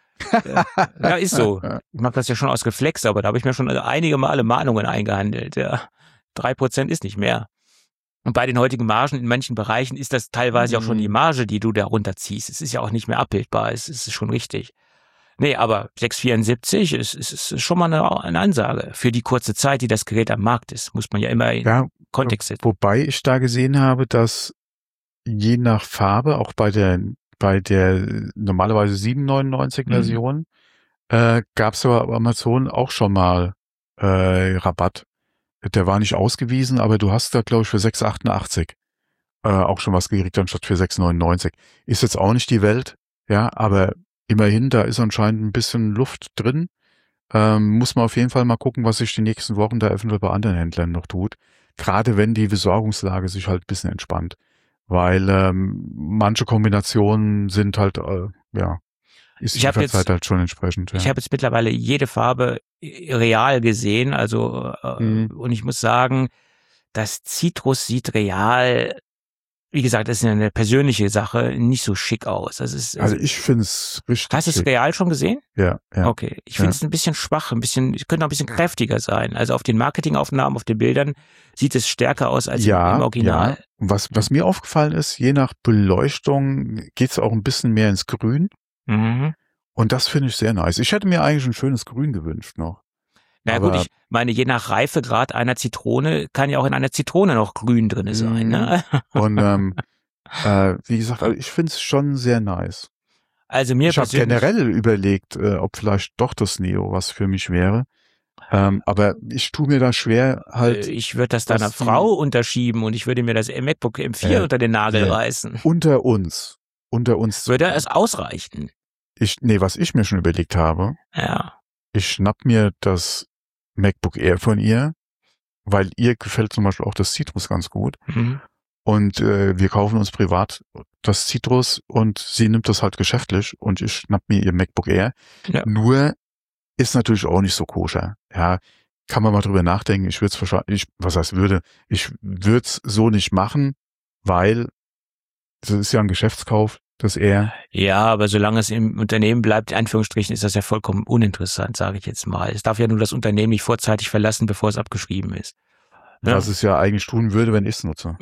Speaker 3: ja, ist so. Ich mache das ja schon aus Reflex, aber da habe ich mir schon einige Male Mahnungen eingehandelt. Ja, drei Prozent ist nicht mehr. Und bei den heutigen Margen in manchen Bereichen ist das teilweise mhm. auch schon die Marge, die du da runterziehst. Es ist ja auch nicht mehr abbildbar. Es ist schon richtig. Nee, aber sechs Komma vierundsiebzig ist, ist, ist schon mal eine, eine Ansage. Für die kurze Zeit, die das Gerät am Markt ist, muss man ja immer in
Speaker 2: ja,
Speaker 3: Kontext setzen.
Speaker 2: Wobei ich da gesehen habe, dass je nach Farbe, auch bei der bei der normalerweise sieben neunundneunzig Version, mhm. äh, gab es aber bei Amazon auch schon mal äh, Rabatt. Der war nicht ausgewiesen, aber du hast da, glaube ich, für sechs achtundachtzig äh, auch schon was gekriegt, anstatt für sechs neunundneunzig. Ist jetzt auch nicht die Welt, ja, aber immerhin, da ist anscheinend ein bisschen Luft drin. Ähm, muss man auf jeden Fall mal gucken, was sich die nächsten Wochen da eventuell bei anderen Händlern noch tut. Gerade wenn die Besorgungslage sich halt ein bisschen entspannt. Weil ähm, manche Kombinationen sind halt, äh, ja, ist die Lieferzeit halt schon entsprechend. Ja.
Speaker 3: Ich habe jetzt mittlerweile jede Farbe real gesehen, also äh, mhm. und ich muss sagen, das Citrus sieht real, wie gesagt, das ist eine persönliche Sache, nicht so schick aus. Das ist,
Speaker 2: also, also ich finde es richtig.
Speaker 3: Hast du es real schon gesehen?
Speaker 2: Ja, ja.
Speaker 3: Okay, ich finde es ja. ein bisschen schwach, ein bisschen, es könnte auch ein bisschen kräftiger sein. Also auf den Marketingaufnahmen, auf den Bildern sieht es stärker aus als
Speaker 2: ja,
Speaker 3: im Original.
Speaker 2: Ja. Was, was mir aufgefallen ist, je nach Beleuchtung geht es auch ein bisschen mehr ins Grün.
Speaker 3: Mhm.
Speaker 2: Und das finde ich sehr nice. Ich hätte mir eigentlich ein schönes Grün gewünscht noch.
Speaker 3: Na gut, ich meine, je nach Reifegrad einer Zitrone kann ja auch in einer Zitrone noch Grün drin sein. Ne?
Speaker 2: Und ähm, äh, wie gesagt, also ich finde es schon sehr nice.
Speaker 3: Also mir
Speaker 2: ich habe generell überlegt, äh, ob vielleicht doch das Neo was für mich wäre. Ähm, aber ich tue mir da schwer halt.
Speaker 3: Ich würde das deiner Frau unterschieben und ich würde mir das MacBook M vier äh, unter den Nagel äh, reißen.
Speaker 2: Unter uns. Unter uns.
Speaker 3: Würde es ausreichen?
Speaker 2: Ich, nee, was ich mir schon überlegt habe.
Speaker 3: Ja.
Speaker 2: Ich schnapp mir das MacBook Air von ihr, weil ihr gefällt zum Beispiel auch das Citrus ganz gut.
Speaker 3: Mhm.
Speaker 2: Und äh, wir kaufen uns privat das Citrus und sie nimmt das halt geschäftlich und ich schnapp mir ihr MacBook Air.
Speaker 3: Ja.
Speaker 2: Nur ist natürlich auch nicht so koscher. Ja, kann man mal drüber nachdenken. Ich würde es wahrscheinlich, ich, was heißt würde, ich würde es so nicht machen, weil das ist ja ein Geschäftskauf. dass er...
Speaker 3: Ja, aber solange es im Unternehmen bleibt, in Anführungsstrichen, ist das ja vollkommen uninteressant, sage ich jetzt mal. Es darf ja nur das Unternehmen nicht vorzeitig verlassen, bevor es abgeschrieben ist.
Speaker 2: Was ja. es ja eigentlich tun würde, wenn ich es nutze.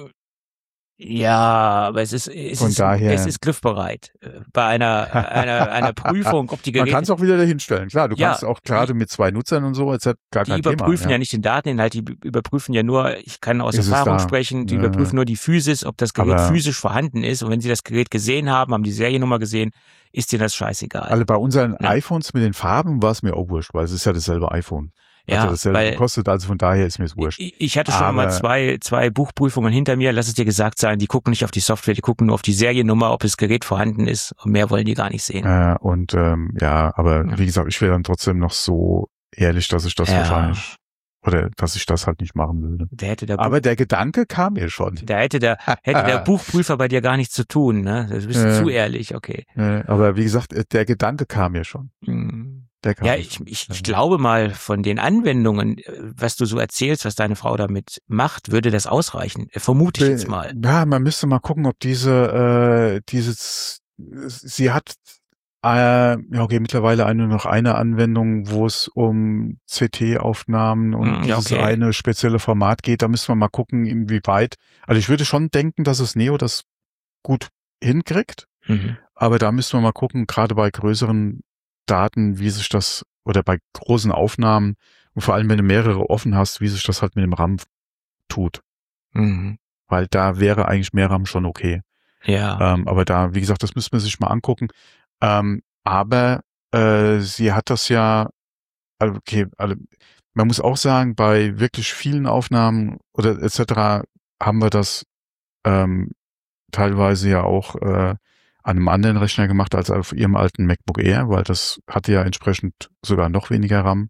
Speaker 3: Ja, aber es ist, es
Speaker 2: Von
Speaker 3: ist,
Speaker 2: daher,
Speaker 3: es ist griffbereit. Bei einer, einer, einer Prüfung, ob die Geräte...
Speaker 2: Man kann es auch wieder dahinstellen, klar. Du
Speaker 3: ja,
Speaker 2: kannst auch gerade mit zwei Nutzern und so, es hat gar kein
Speaker 3: Thema. Die überprüfen
Speaker 2: Thema,
Speaker 3: ja.
Speaker 2: ja
Speaker 3: nicht den Dateninhalt, die überprüfen ja nur, ich kann aus
Speaker 2: ist
Speaker 3: Erfahrung sprechen, die
Speaker 2: ja.
Speaker 3: überprüfen nur die Physis, ob das Gerät
Speaker 2: aber
Speaker 3: physisch vorhanden ist. Und wenn sie das Gerät gesehen haben, haben die Seriennummer gesehen, ist denen das scheißegal.
Speaker 2: Also bei unseren
Speaker 3: ja.
Speaker 2: iPhones mit den Farben war es mir auch wurscht, weil es ist ja dasselbe iPhone.
Speaker 3: Ja,
Speaker 2: also dasselbe
Speaker 3: weil
Speaker 2: gekostet, also von daher ist mir es wurscht.
Speaker 3: Ich, ich hatte schon
Speaker 2: aber,
Speaker 3: mal zwei, zwei Buchprüfungen hinter mir, lass es dir gesagt sein, die gucken nicht auf die Software, die gucken nur auf die Seriennummer, ob das Gerät vorhanden ist und mehr wollen die gar nicht sehen.
Speaker 2: Äh, und ähm, ja, aber
Speaker 3: ja.
Speaker 2: wie gesagt, ich wäre dann trotzdem noch so ehrlich, dass ich das
Speaker 3: ja.
Speaker 2: wahrscheinlich, oder dass ich das halt nicht machen würde.
Speaker 3: Der hätte der
Speaker 2: aber der Gedanke kam mir schon.
Speaker 3: Da hätte der, hätte der Buchprüfer bei dir gar nichts zu tun, ne? Du bist äh, zu ehrlich, okay.
Speaker 2: Äh, aber wie gesagt, der Gedanke kam mir schon.
Speaker 3: Mhm.
Speaker 2: Ja,
Speaker 3: ich, ich, ich glaube mal, von den Anwendungen, was du so erzählst, was deine Frau damit macht, würde das ausreichen. Vermute ich jetzt mal.
Speaker 2: Ja, man müsste mal gucken, ob diese, äh, dieses, sie hat, äh, ja okay, mittlerweile eine noch eine Anwendung, wo es um C T-Aufnahmen und
Speaker 3: ja,
Speaker 2: dieses
Speaker 3: okay.
Speaker 2: eine spezielle Format geht. Da müssen wir mal gucken, inwieweit. Also ich würde schon denken, dass es Neo das gut hinkriegt.
Speaker 3: Mhm.
Speaker 2: Aber da müssen wir mal gucken, gerade bei größeren Daten, wie sich das, oder bei großen Aufnahmen und vor allem, wenn du mehrere offen hast, wie sich das halt mit dem RAM tut.
Speaker 3: Mhm.
Speaker 2: Weil da wäre eigentlich mehr RAM schon okay.
Speaker 3: Ja.
Speaker 2: Ähm, aber da, wie gesagt, das müssen wir sich mal angucken. Ähm, aber äh, sie hat das ja, okay, also, man muss auch sagen, bei wirklich vielen Aufnahmen oder et cetera haben wir das ähm, teilweise ja auch äh, an einem anderen Rechner gemacht als auf ihrem alten MacBook Air, weil das hatte ja entsprechend sogar noch weniger RAM.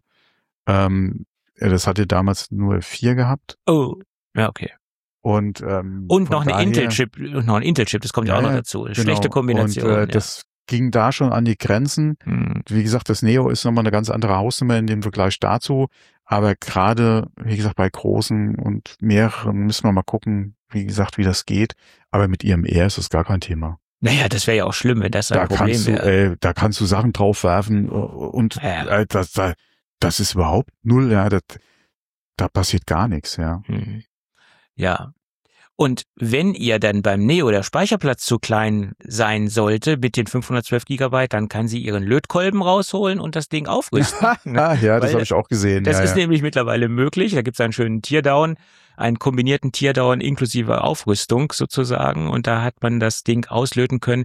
Speaker 2: Ähm, das hatte damals nur vier gehabt.
Speaker 3: Oh, ja, okay.
Speaker 2: Und, ähm,
Speaker 3: und noch
Speaker 2: daher,
Speaker 3: ein Intel-Chip, und noch ein Intel-Chip, das kommt ja, ja auch noch dazu. Genau. Schlechte Kombination.
Speaker 2: Und äh,
Speaker 3: ja.
Speaker 2: das ging da schon an die Grenzen.
Speaker 3: Hm.
Speaker 2: Wie gesagt, das Neo ist nochmal eine ganz andere Hausnummer in dem Vergleich dazu. Aber gerade, wie gesagt, bei großen und mehreren müssen wir mal gucken, wie gesagt, wie das geht. Aber mit ihrem Air ist das gar kein Thema.
Speaker 3: Naja, das wäre ja auch schlimm, wenn das ein
Speaker 2: da
Speaker 3: Problem
Speaker 2: kannst du,
Speaker 3: wäre.
Speaker 2: Äh, da kannst du Sachen draufwerfen und
Speaker 3: ja.
Speaker 2: äh, das, das ist überhaupt null, ja, das, da passiert gar nichts, ja.
Speaker 3: Hm. Ja. Und wenn ihr dann beim Neo der Speicherplatz zu klein sein sollte mit den fünfhundertzwölf Gigabyte, dann kann sie ihren Lötkolben rausholen und das Ding aufrüsten.
Speaker 2: ja, das habe ich auch gesehen.
Speaker 3: Das
Speaker 2: ja,
Speaker 3: ist
Speaker 2: ja.
Speaker 3: nämlich mittlerweile möglich. Da gibt es einen schönen Teardown, einen kombinierten Teardown inklusive Aufrüstung sozusagen. Und da hat man das Ding auslöten können.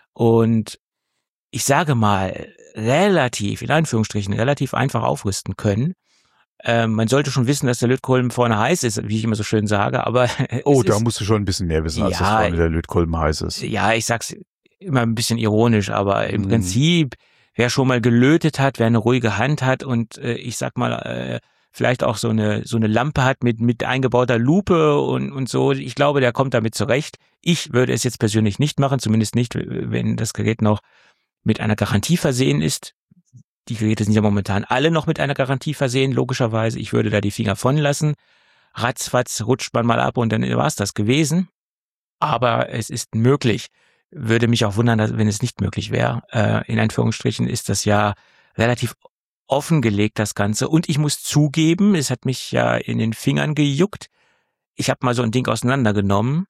Speaker 3: Und ich sage mal, relativ, in Anführungsstrichen, relativ einfach aufrüsten können. Ähm, man sollte schon wissen, dass der Lötkolben vorne heiß ist, wie ich immer so schön sage, aber
Speaker 2: oh, da musst du schon ein bisschen mehr wissen, als
Speaker 3: ja,
Speaker 2: dass vorne der Lötkolben heiß ist.
Speaker 3: Ja, ich sag's immer ein bisschen ironisch, aber im hm. Prinzip, wer schon mal gelötet hat, wer eine ruhige Hand hat und äh, ich sag mal, äh, vielleicht auch so eine so eine Lampe hat mit mit eingebauter Lupe und und so, ich glaube, der kommt damit zurecht. Ich würde es jetzt persönlich nicht machen, zumindest nicht, wenn das Gerät noch mit einer Garantie versehen ist. Die Geräte sind ja momentan alle noch mit einer Garantie versehen, logischerweise. Ich würde da die Finger von lassen. Ratzfatz rutscht man mal ab und dann war es das gewesen. Aber es ist möglich. Würde mich auch wundern, wenn es nicht möglich wäre. Äh, in Anführungsstrichen ist das ja relativ offengelegt, das Ganze. Und ich muss zugeben, es hat mich ja in den Fingern gejuckt. Ich habe mal so ein Ding auseinandergenommen.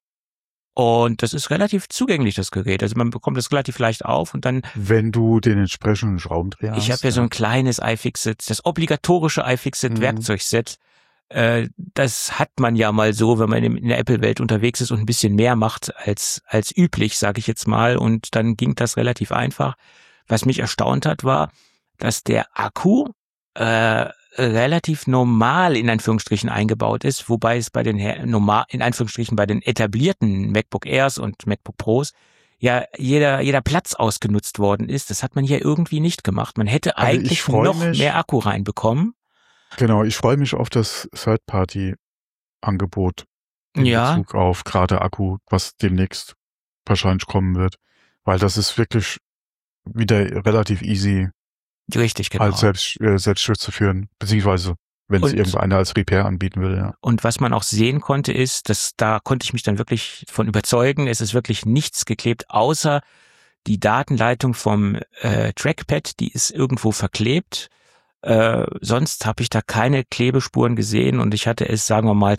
Speaker 3: Und das ist relativ zugänglich, das Gerät. Also man bekommt das relativ leicht auf und dann...
Speaker 2: Wenn du den entsprechenden Schraubendreher hast.
Speaker 3: Ich habe ja so ein kleines iFixit, das obligatorische iFixit-Werkzeugset. Mhm. Äh, das hat man ja mal so, wenn man in der Apple-Welt unterwegs ist und ein bisschen mehr macht als als üblich, sage ich jetzt mal. Und dann ging das relativ einfach. Was mich erstaunt hat, war, dass der Akku äh, relativ normal in Anführungsstrichen eingebaut ist, wobei es bei den normal in Anführungsstrichen bei den etablierten MacBook Airs und MacBook Pros ja jeder jeder Platz ausgenutzt worden ist. Das hat man hier irgendwie nicht gemacht. Man hätte
Speaker 2: also
Speaker 3: eigentlich noch
Speaker 2: mich,
Speaker 3: mehr Akku reinbekommen.
Speaker 2: Genau, ich freue mich auf das Third-Party-Angebot in
Speaker 3: ja.
Speaker 2: Bezug auf gerade Akku, was demnächst wahrscheinlich kommen wird, weil das ist wirklich wieder relativ easy.
Speaker 3: Richtig, genau.
Speaker 2: Als selbst, äh, selbst durchzuführen, beziehungsweise wenn es irgendeiner als Repair anbieten will, ja.
Speaker 3: Und was man auch sehen konnte ist, dass da konnte ich mich dann wirklich von überzeugen, es ist wirklich nichts geklebt, außer die Datenleitung vom äh, Trackpad, die ist irgendwo verklebt. Äh, sonst habe ich da keine Klebespuren gesehen und ich hatte es, sagen wir mal,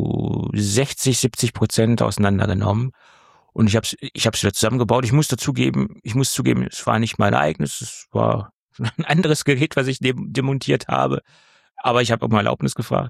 Speaker 3: zu sechzig, siebzig Prozent auseinandergenommen. Und ich habe es ich hab's wieder zusammengebaut. Ich muss dazugeben, ich muss zugeben, es war nicht mein eigenes, es war ein anderes Gerät, was ich dem, demontiert habe. Aber ich habe um Erlaubnis gefragt.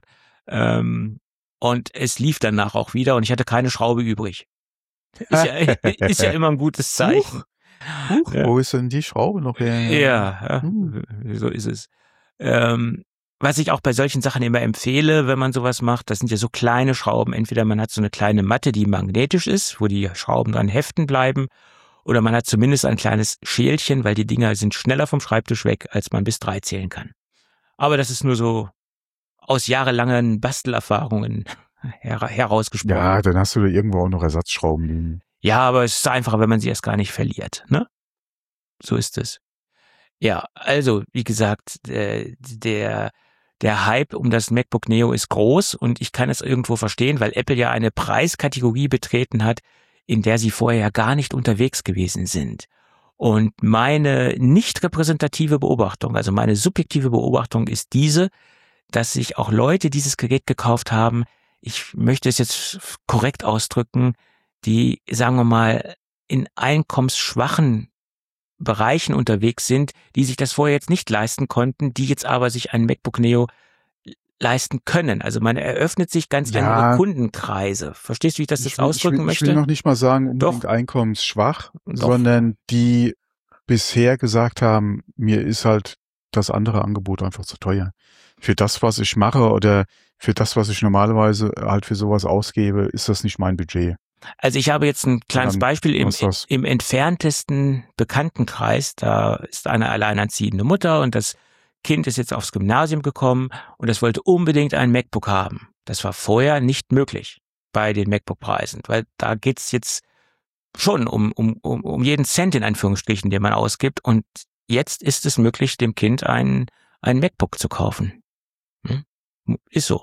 Speaker 3: Ähm, und es lief danach auch wieder und ich hatte keine Schraube übrig. Ist ja, ist ja immer ein gutes Zeichen.
Speaker 2: Huch, Huch,
Speaker 3: Ja.
Speaker 2: Wo ist denn die Schraube noch her?
Speaker 3: Ja, ja
Speaker 2: Hm.
Speaker 3: so ist es. Ähm, was ich auch bei solchen Sachen immer empfehle, wenn man sowas macht, das sind ja so kleine Schrauben. Entweder man hat so eine kleine Matte, die magnetisch ist, wo die Schrauben dran heften bleiben, oder man hat zumindest ein kleines Schälchen, weil die Dinger sind schneller vom Schreibtisch weg, als man bis drei zählen kann. Aber das ist nur so aus jahrelangen Bastelerfahrungen her herausgesprochen.
Speaker 2: Ja, dann hast du da irgendwo auch noch Ersatzschrauben liegen.
Speaker 3: Ja, aber es ist einfacher, wenn man sie erst gar nicht verliert, ne? So ist es. Ja, also, wie gesagt, der, der, der Hype um das MacBook Neo ist groß und ich kann es irgendwo verstehen, weil Apple ja eine Preiskategorie betreten hat, in der sie vorher ja gar nicht unterwegs gewesen sind. Und meine nicht repräsentative Beobachtung, also meine subjektive Beobachtung ist diese, dass sich auch Leute dieses Gerät gekauft haben, ich möchte es jetzt korrekt ausdrücken, die, sagen wir mal, in einkommensschwachen Bereichen unterwegs sind, die sich das vorher jetzt nicht leisten konnten, die jetzt aber sich ein MacBook Neo leisten können. Also man eröffnet sich ganz
Speaker 2: Ja.
Speaker 3: andere Kundenkreise. Verstehst du, wie ich das jetzt
Speaker 2: Ich will,
Speaker 3: ausdrücken
Speaker 2: ich will,
Speaker 3: möchte?
Speaker 2: Ich will noch nicht mal sagen, unbedingt
Speaker 3: Doch.
Speaker 2: einkommensschwach,
Speaker 3: Doch.
Speaker 2: sondern die bisher gesagt haben, mir ist halt das andere Angebot einfach zu teuer. Für das, was ich mache oder für das, was ich normalerweise halt für sowas ausgebe, ist das nicht mein Budget.
Speaker 3: Also ich habe jetzt ein kleines
Speaker 2: Dann
Speaker 3: Beispiel im,
Speaker 2: was das?
Speaker 3: im entferntesten Bekanntenkreis. Da ist eine alleinerziehende Mutter und das Kind ist jetzt aufs Gymnasium gekommen und es wollte unbedingt ein MacBook haben. Das war vorher nicht möglich bei den MacBook-Preisen, weil da geht's jetzt schon um, um, um, um jeden Cent in Anführungsstrichen, den man ausgibt. Und jetzt ist es möglich, dem Kind ein, ein MacBook zu kaufen. Hm? Ist so.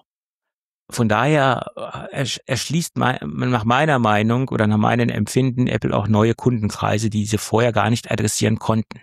Speaker 3: Von daher erschließt mein, nach meiner Meinung oder nach meinem Empfinden Apple auch neue Kundenkreise, die sie vorher gar nicht adressieren konnten.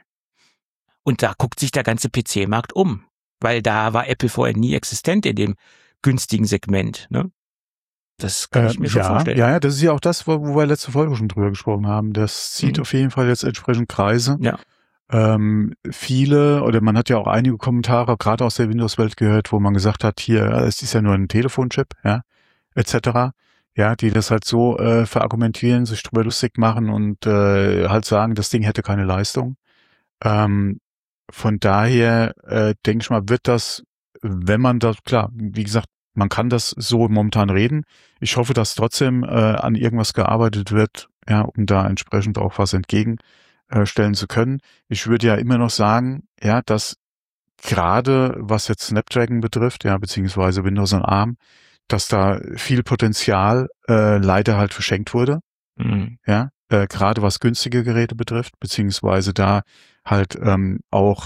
Speaker 3: Und da guckt sich der ganze P C-Markt um, weil da war Apple vorher nie existent in dem günstigen Segment. Ne? Das kann ich mir
Speaker 2: äh,
Speaker 3: schon
Speaker 2: ja,
Speaker 3: vorstellen.
Speaker 2: Ja, ja, das ist ja auch das, wo, wo wir letzte Folge schon drüber gesprochen haben. Das zieht
Speaker 3: Mhm.
Speaker 2: auf jeden Fall jetzt entsprechend Kreise.
Speaker 3: Ja.
Speaker 2: Ähm, viele, oder man hat ja auch einige Kommentare, gerade aus der Windows-Welt gehört, wo man gesagt hat, hier, ja, es ist ja nur ein Telefonchip, ja, et cetera. Ja, die das halt so äh, verargumentieren, sich drüber lustig machen und äh, halt sagen, das Ding hätte keine Leistung. Ähm, von daher äh, denke ich mal, wird das, wenn man das, klar, wie gesagt, man kann das so momentan reden. Ich hoffe, dass trotzdem äh, an irgendwas gearbeitet wird, ja, um da entsprechend auch was entgegen stellen zu können. Ich würde ja immer noch sagen, ja, dass gerade was jetzt Snapdragon betrifft, ja, beziehungsweise Windows und ARM, dass da viel Potenzial äh, leider halt verschenkt wurde.
Speaker 3: Mhm.
Speaker 2: Ja, äh, gerade was günstige Geräte betrifft, beziehungsweise da halt ähm, auch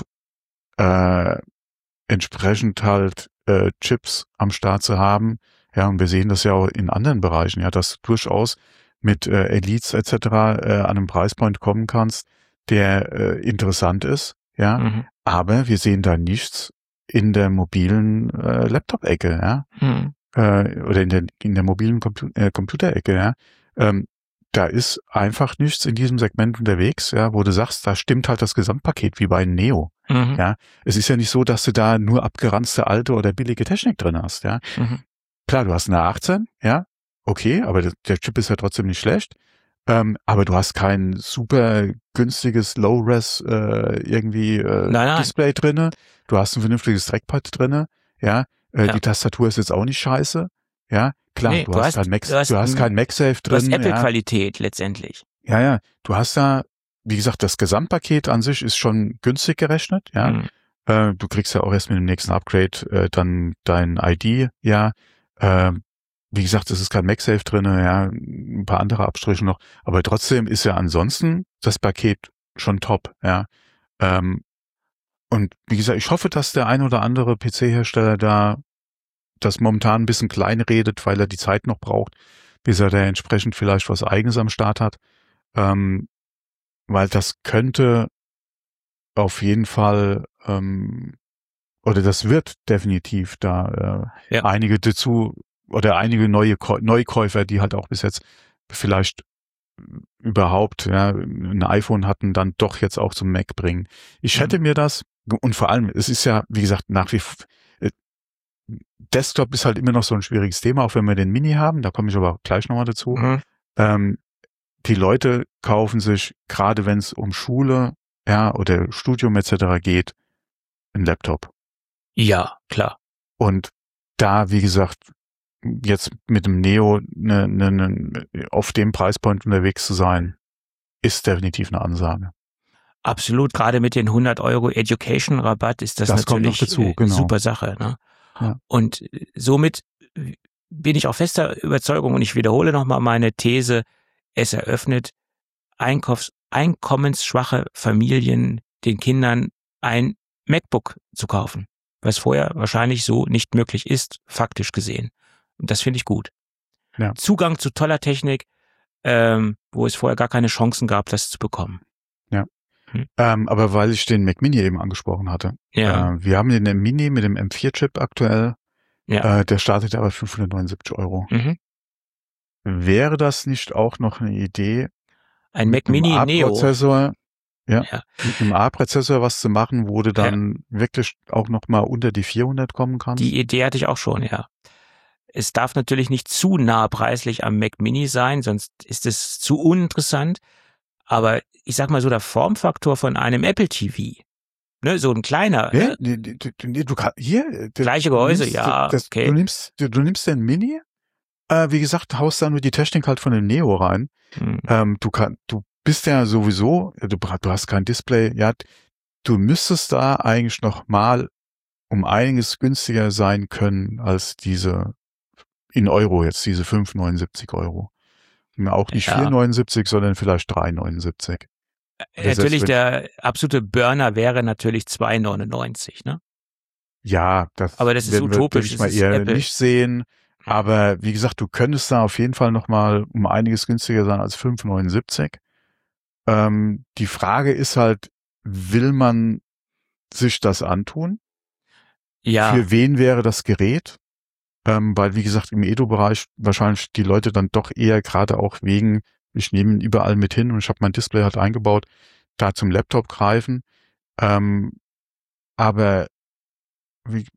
Speaker 2: äh, entsprechend halt äh, Chips am Start zu haben. Ja, und wir sehen das ja auch in anderen Bereichen, ja, dass du durchaus mit äh, Elites et cetera äh, an einem Preispoint kommen kannst, der äh, interessant ist, ja,
Speaker 3: Mhm.
Speaker 2: aber wir sehen da nichts in der mobilen äh, Laptop-Ecke, ja,
Speaker 3: Mhm.
Speaker 2: äh, oder in der in der mobilen Compu äh, Computerecke, ja. Ähm, da ist einfach nichts in diesem Segment unterwegs, ja, wo du sagst, da stimmt halt das Gesamtpaket wie bei einem Neo.
Speaker 3: Mhm.
Speaker 2: Ja, es ist ja nicht so, dass du da nur abgeranzte alte oder billige Technik drin hast, ja.
Speaker 3: Mhm.
Speaker 2: Klar, du hast eine achtzehn, ja, okay, aber der, der Chip ist ja trotzdem nicht schlecht. Ähm, aber du hast kein super günstiges Low-Res äh, irgendwie äh,
Speaker 3: Nein, nein.
Speaker 2: Display drinne. Du hast ein vernünftiges Trackpad drinne, ja. Äh,
Speaker 3: Ja.
Speaker 2: Die Tastatur ist jetzt auch nicht scheiße, ja. Klar,
Speaker 3: Nee,
Speaker 2: du,
Speaker 3: du
Speaker 2: hast
Speaker 3: hast-
Speaker 2: kein Mac,
Speaker 3: du hast
Speaker 2: du hast
Speaker 3: ein-
Speaker 2: kein MagSafe
Speaker 3: Du hast
Speaker 2: drin, ja.
Speaker 3: Apple-Qualität letztendlich.
Speaker 2: Ja, ja. Du hast da, wie gesagt, das Gesamtpaket an sich ist schon günstig gerechnet, ja.
Speaker 3: Mhm.
Speaker 2: Äh, du kriegst ja auch erst mit dem nächsten Upgrade äh, dann dein I D, ja. Äh, wie gesagt, es ist kein MagSafe drinne, ja, ein paar andere Abstriche noch, aber trotzdem ist ja ansonsten das Paket schon top, ja. Ähm, und wie gesagt, ich hoffe, dass der ein oder andere P C-Hersteller da das momentan ein bisschen klein redet, weil er die Zeit noch braucht, bis er da entsprechend vielleicht was Eigenes am Start hat. Ähm, weil das könnte auf jeden Fall ähm, oder das wird definitiv da äh,
Speaker 3: Ja.
Speaker 2: einige dazu oder einige neue Käu- Neukäufer, die halt auch bis jetzt vielleicht überhaupt ja, ein iPhone hatten, dann doch jetzt auch zum Mac bringen. Ich hätte
Speaker 3: Mhm.
Speaker 2: mir das, und vor allem, es ist ja, wie gesagt, nach wie vor, äh, Desktop ist halt immer noch so ein schwieriges Thema, auch wenn wir den Mini haben, da komme ich aber gleich nochmal dazu.
Speaker 3: Mhm.
Speaker 2: Ähm, die Leute kaufen sich, gerade wenn es um Schule ja, oder Studium et cetera geht, einen Laptop.
Speaker 3: Ja, klar.
Speaker 2: Und da, wie gesagt, jetzt mit dem Neo ne, ne, ne, auf dem Preispoint unterwegs zu sein, ist definitiv eine Ansage.
Speaker 3: Absolut, gerade mit den hundert Euro Education-Rabatt ist das,
Speaker 2: Das kommt noch
Speaker 3: natürlich
Speaker 2: dazu,
Speaker 3: äh,
Speaker 2: genau.
Speaker 3: super Sache. Ne?
Speaker 2: Ja.
Speaker 3: Und äh, somit äh, bin ich auch fester Überzeugung und ich wiederhole nochmal meine These, es eröffnet Einkaufs einkommensschwache Familien den Kindern ein MacBook zu kaufen, was vorher wahrscheinlich so nicht möglich ist, faktisch gesehen. Und das finde ich gut.
Speaker 2: Ja.
Speaker 3: Zugang zu toller Technik, ähm, wo es vorher gar keine Chancen gab, das zu bekommen.
Speaker 2: Ja.
Speaker 3: Hm.
Speaker 2: Ähm, aber weil ich den Mac Mini eben angesprochen hatte.
Speaker 3: Ja.
Speaker 2: Äh, wir haben den Mini mit dem M vier Chip aktuell.
Speaker 3: Ja.
Speaker 2: Äh, der startet aber fünfhundertneunundsiebzig Euro.
Speaker 3: Mhm.
Speaker 2: Wäre das nicht auch noch eine Idee,
Speaker 3: Ein Mac
Speaker 2: mit einem
Speaker 3: Mini Neo.
Speaker 2: A-Prozessor, ja,
Speaker 3: Ja.
Speaker 2: mit einem A-Prozessor was zu machen, wo du dann wirklich auch noch mal unter die vierhundert kommen kannst?
Speaker 3: Die Idee hatte ich auch schon, ja. Es darf natürlich nicht zu nah preislich am Mac Mini sein, sonst ist es zu uninteressant. Aber ich sag mal so, der Formfaktor von einem Apple T V, ne, so ein kleiner,
Speaker 2: Nee,
Speaker 3: ne?
Speaker 2: nee, nee, nee, du kannst, hier, du-
Speaker 3: Gleiche
Speaker 2: du
Speaker 3: Gehäuse,
Speaker 2: nimmst,
Speaker 3: ja,
Speaker 2: das,
Speaker 3: okay.
Speaker 2: Du nimmst, du, du nimmst den Mini, äh, wie gesagt, haust da nur die Technik halt von dem Neo rein.
Speaker 3: Hm.
Speaker 2: Ähm, du kannst, du bist ja sowieso, du, du hast kein Display, ja, du müsstest da eigentlich noch mal um einiges günstiger sein können als diese, in Euro jetzt, diese fünf neunundsiebzig Euro. Auch nicht
Speaker 3: Ja.
Speaker 2: vier neunundsiebzig, sondern vielleicht drei neunundsiebzig.
Speaker 3: Äh, Natürlich, der absolute Burner wäre natürlich zwei neunundneunzig, ne?
Speaker 2: Ja, das,
Speaker 3: Aber das ist
Speaker 2: werden wir,
Speaker 3: utopisch,
Speaker 2: denke ich
Speaker 3: das
Speaker 2: mal,
Speaker 3: ist
Speaker 2: eher
Speaker 3: Apple.
Speaker 2: nicht sehen. Aber wie gesagt, du könntest da auf jeden Fall noch mal um einiges günstiger sein als fünf neunundsiebzig. Ähm, die Frage ist halt, will man sich das antun?
Speaker 3: Ja,
Speaker 2: Für wen wäre das Gerät? Ähm, weil, wie gesagt, im Edo-Bereich wahrscheinlich die Leute dann doch eher gerade auch wegen, ich nehme ihn überall mit hin und ich habe mein Display halt eingebaut, da zum Laptop greifen. Ähm, aber wie,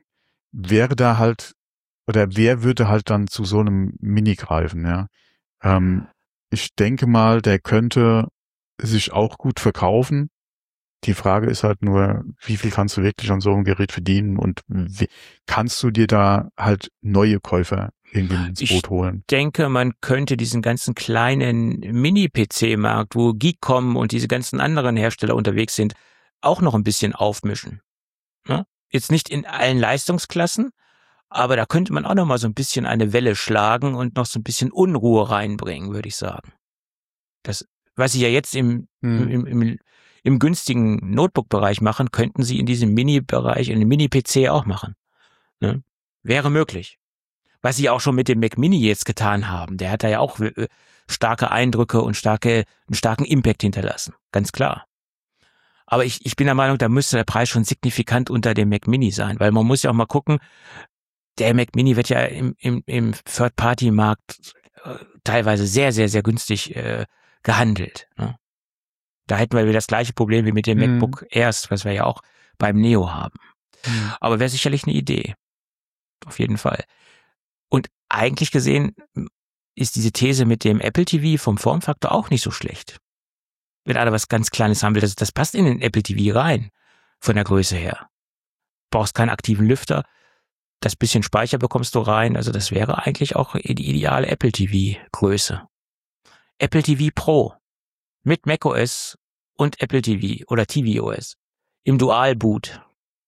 Speaker 2: wäre da halt, oder wer würde halt dann zu so einem Mini greifen, ja? Ähm, ich denke mal, der könnte sich auch gut verkaufen. Die Frage ist halt nur, wie viel kannst du wirklich an so einem Gerät verdienen und wie, kannst du dir da halt neue Käufer irgendwie ins
Speaker 3: Ich
Speaker 2: Boot holen?
Speaker 3: denke, man könnte diesen ganzen kleinen Mini-P C-Markt, wo Geekcom und diese ganzen anderen Hersteller unterwegs sind, auch noch ein bisschen aufmischen. Ne? Jetzt nicht in allen Leistungsklassen, aber da könnte man auch noch mal so ein bisschen eine Welle schlagen und noch so ein bisschen Unruhe reinbringen, würde ich sagen. Das, was sie ja jetzt im,
Speaker 2: Hm.
Speaker 3: im, im, im günstigen Notebook-Bereich machen, könnten sie in diesem Mini-Bereich, in dem Mini-P C auch machen. Ne? Wäre möglich. Was sie auch schon mit dem Mac Mini jetzt getan haben. Der hat da ja auch äh, starke Eindrücke und starke, einen starken Impact hinterlassen. Ganz klar. Aber ich, ich bin der Meinung, da müsste der Preis schon signifikant unter dem Mac Mini sein, weil man muss ja auch mal gucken, der Mac Mini wird ja im, im, im Third-Party-Markt äh, teilweise sehr, sehr, sehr günstig äh, gehandelt. Ne? Da hätten wir wieder das gleiche Problem wie mit dem
Speaker 2: Mhm.
Speaker 3: MacBook Airs, was wir ja auch beim Neo haben.
Speaker 2: Mhm.
Speaker 3: Aber wäre sicherlich eine Idee. Auf jeden Fall. Und eigentlich gesehen ist diese These mit dem Apple T V vom Formfaktor auch nicht so schlecht. Wenn einer was ganz Kleines haben will, das, das passt in den Apple T V rein, von der Größe her. Brauchst keinen aktiven Lüfter, das bisschen Speicher bekommst du rein, also das wäre eigentlich auch die ideale Apple T V-Größe. Apple T V Pro mit macOS und Apple T V oder tvOS im Dual-Boot.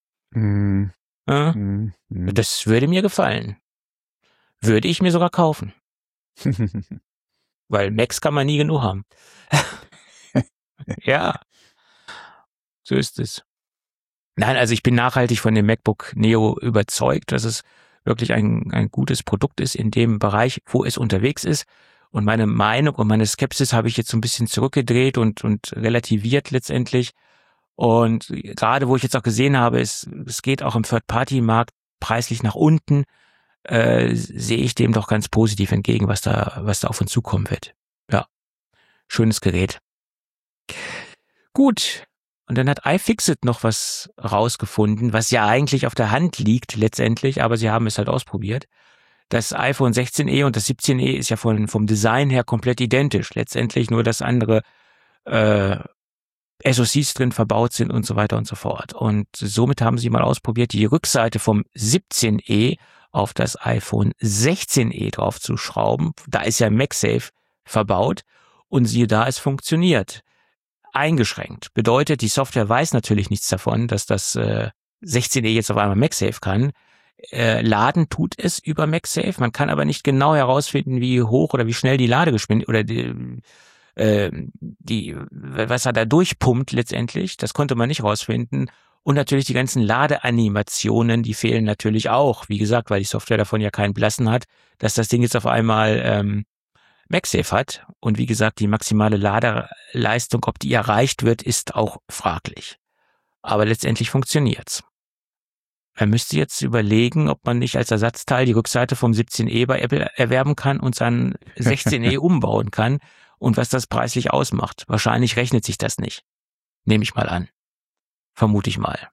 Speaker 2: Mhm.
Speaker 3: Äh,
Speaker 2: Mhm. Mhm.
Speaker 3: Das würde mir gefallen. Würde ich mir sogar kaufen. Weil Macs kann man nie genug haben. Ja, so ist es. Nein, also ich bin nachhaltig von dem MacBook Neo überzeugt, dass es wirklich ein, ein gutes Produkt ist in dem Bereich, wo es unterwegs ist. Und meine Meinung und meine Skepsis habe ich jetzt so ein bisschen zurückgedreht und, und relativiert letztendlich. Und gerade wo ich jetzt auch gesehen habe, es, es geht auch im Third-Party-Markt preislich nach unten, äh, sehe ich dem doch ganz positiv entgegen, was da, was da auf uns zukommen wird. Ja, schönes Gerät. Gut. Und dann hat iFixit noch was rausgefunden, was ja eigentlich auf der Hand liegt letztendlich, aber sie haben es halt ausprobiert. Das iPhone sechzehn e und das siebzehn e ist ja von, vom Design her komplett identisch. Letztendlich nur, dass andere äh, S O Cs drin verbaut sind und so weiter und so fort. Und somit haben sie mal ausprobiert, die Rückseite vom siebzehn e auf das iPhone sechzehn e draufzuschrauben. Da ist ja MagSafe verbaut und siehe da, es funktioniert. Eingeschränkt. Bedeutet, die Software weiß natürlich nichts davon, dass das äh, sechzehn e jetzt auf einmal MagSafe kann. Äh, laden tut es über MagSafe. Man kann aber nicht genau herausfinden, wie hoch oder wie schnell die Ladegeschwindigkeit oder die, äh, die, was er da durchpumpt letztendlich. Das konnte man nicht rausfinden. Und natürlich die ganzen Ladeanimationen, die fehlen natürlich auch. Wie gesagt, weil die Software davon ja keinen Blassen hat, dass das Ding jetzt auf einmal ähm, MagSafe hat. Und wie gesagt, die maximale Ladeleistung, ob die erreicht wird, ist auch fraglich. Aber letztendlich funktioniert's. Man müsste jetzt überlegen, ob man nicht als Ersatzteil die Rückseite vom siebzehn e bei Apple erwerben kann und sein sechzehn e umbauen kann und was das preislich ausmacht. Wahrscheinlich rechnet sich das nicht. Nehme ich mal an. Vermute ich mal.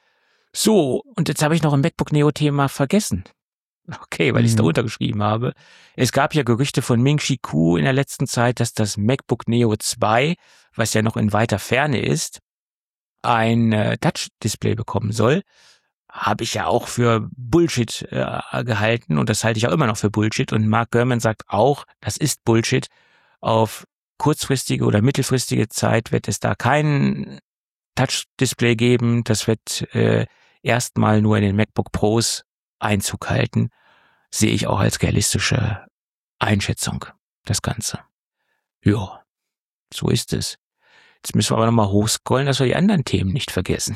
Speaker 3: So, und jetzt habe ich noch ein MacBook Neo-Thema vergessen. Okay, weil ich es
Speaker 2: Mhm.
Speaker 3: da untergeschrieben habe. Es gab ja Gerüchte von Ming-Chi Kuo in der letzten Zeit, dass das MacBook Neo zwei, was ja noch in weiter Ferne ist, ein äh, Touch-Display bekommen soll. Habe ich ja auch für Bullshit äh, gehalten und das halte ich auch immer noch für Bullshit. Und Mark Gurman sagt auch, das ist Bullshit. Auf kurzfristige oder mittelfristige Zeit wird es da kein Touch-Display geben. Das wird äh, erstmal nur in den MacBook Pros Einzug halten. Sehe ich auch als realistische Einschätzung, das Ganze. Ja, so ist es. Jetzt müssen wir aber nochmal hochscrollen, dass wir die anderen Themen nicht vergessen.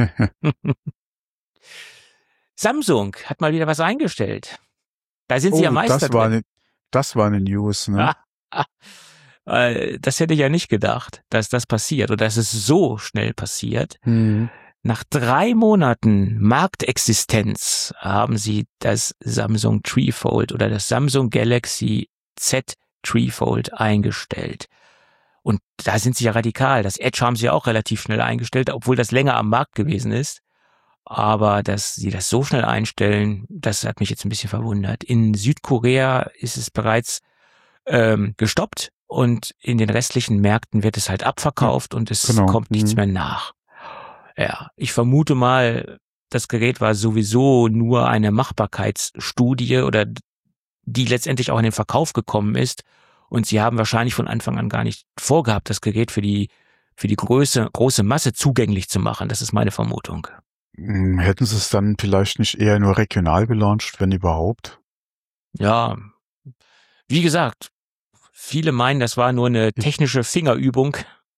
Speaker 3: Samsung hat mal wieder was eingestellt. Da sind sie ja
Speaker 2: Oh,
Speaker 3: Meister
Speaker 2: das war
Speaker 3: drin.
Speaker 2: eine, das war eine News, ne?
Speaker 3: Ah, ah. Äh, Das hätte ich ja nicht gedacht, dass das passiert oder dass es so schnell passiert.
Speaker 2: Mhm.
Speaker 3: Nach drei Monaten Marktexistenz haben sie das Samsung Treefold oder das Samsung Galaxy Z Treefold eingestellt. Und da sind sie ja radikal. Das Edge haben sie ja auch relativ schnell eingestellt, obwohl das länger am Markt gewesen ist. Aber dass sie das so schnell einstellen, das hat mich jetzt ein bisschen verwundert. In Südkorea ist es bereits ähm, gestoppt und in den restlichen Märkten wird es halt abverkauft und es
Speaker 2: genau.
Speaker 3: kommt nichts
Speaker 2: Mhm.
Speaker 3: mehr nach. Ja, ich vermute mal, das Gerät war sowieso nur eine Machbarkeitsstudie oder die letztendlich auch in den Verkauf gekommen ist. Und sie haben wahrscheinlich von Anfang an gar nicht vorgehabt, das Gerät für die für die große, große Masse zugänglich zu machen. Das ist meine Vermutung.
Speaker 2: Hm, Hätten sie es dann vielleicht nicht eher nur regional gelauncht, wenn überhaupt?
Speaker 3: Ja, wie gesagt, viele meinen, das war nur eine technische Fingerübung.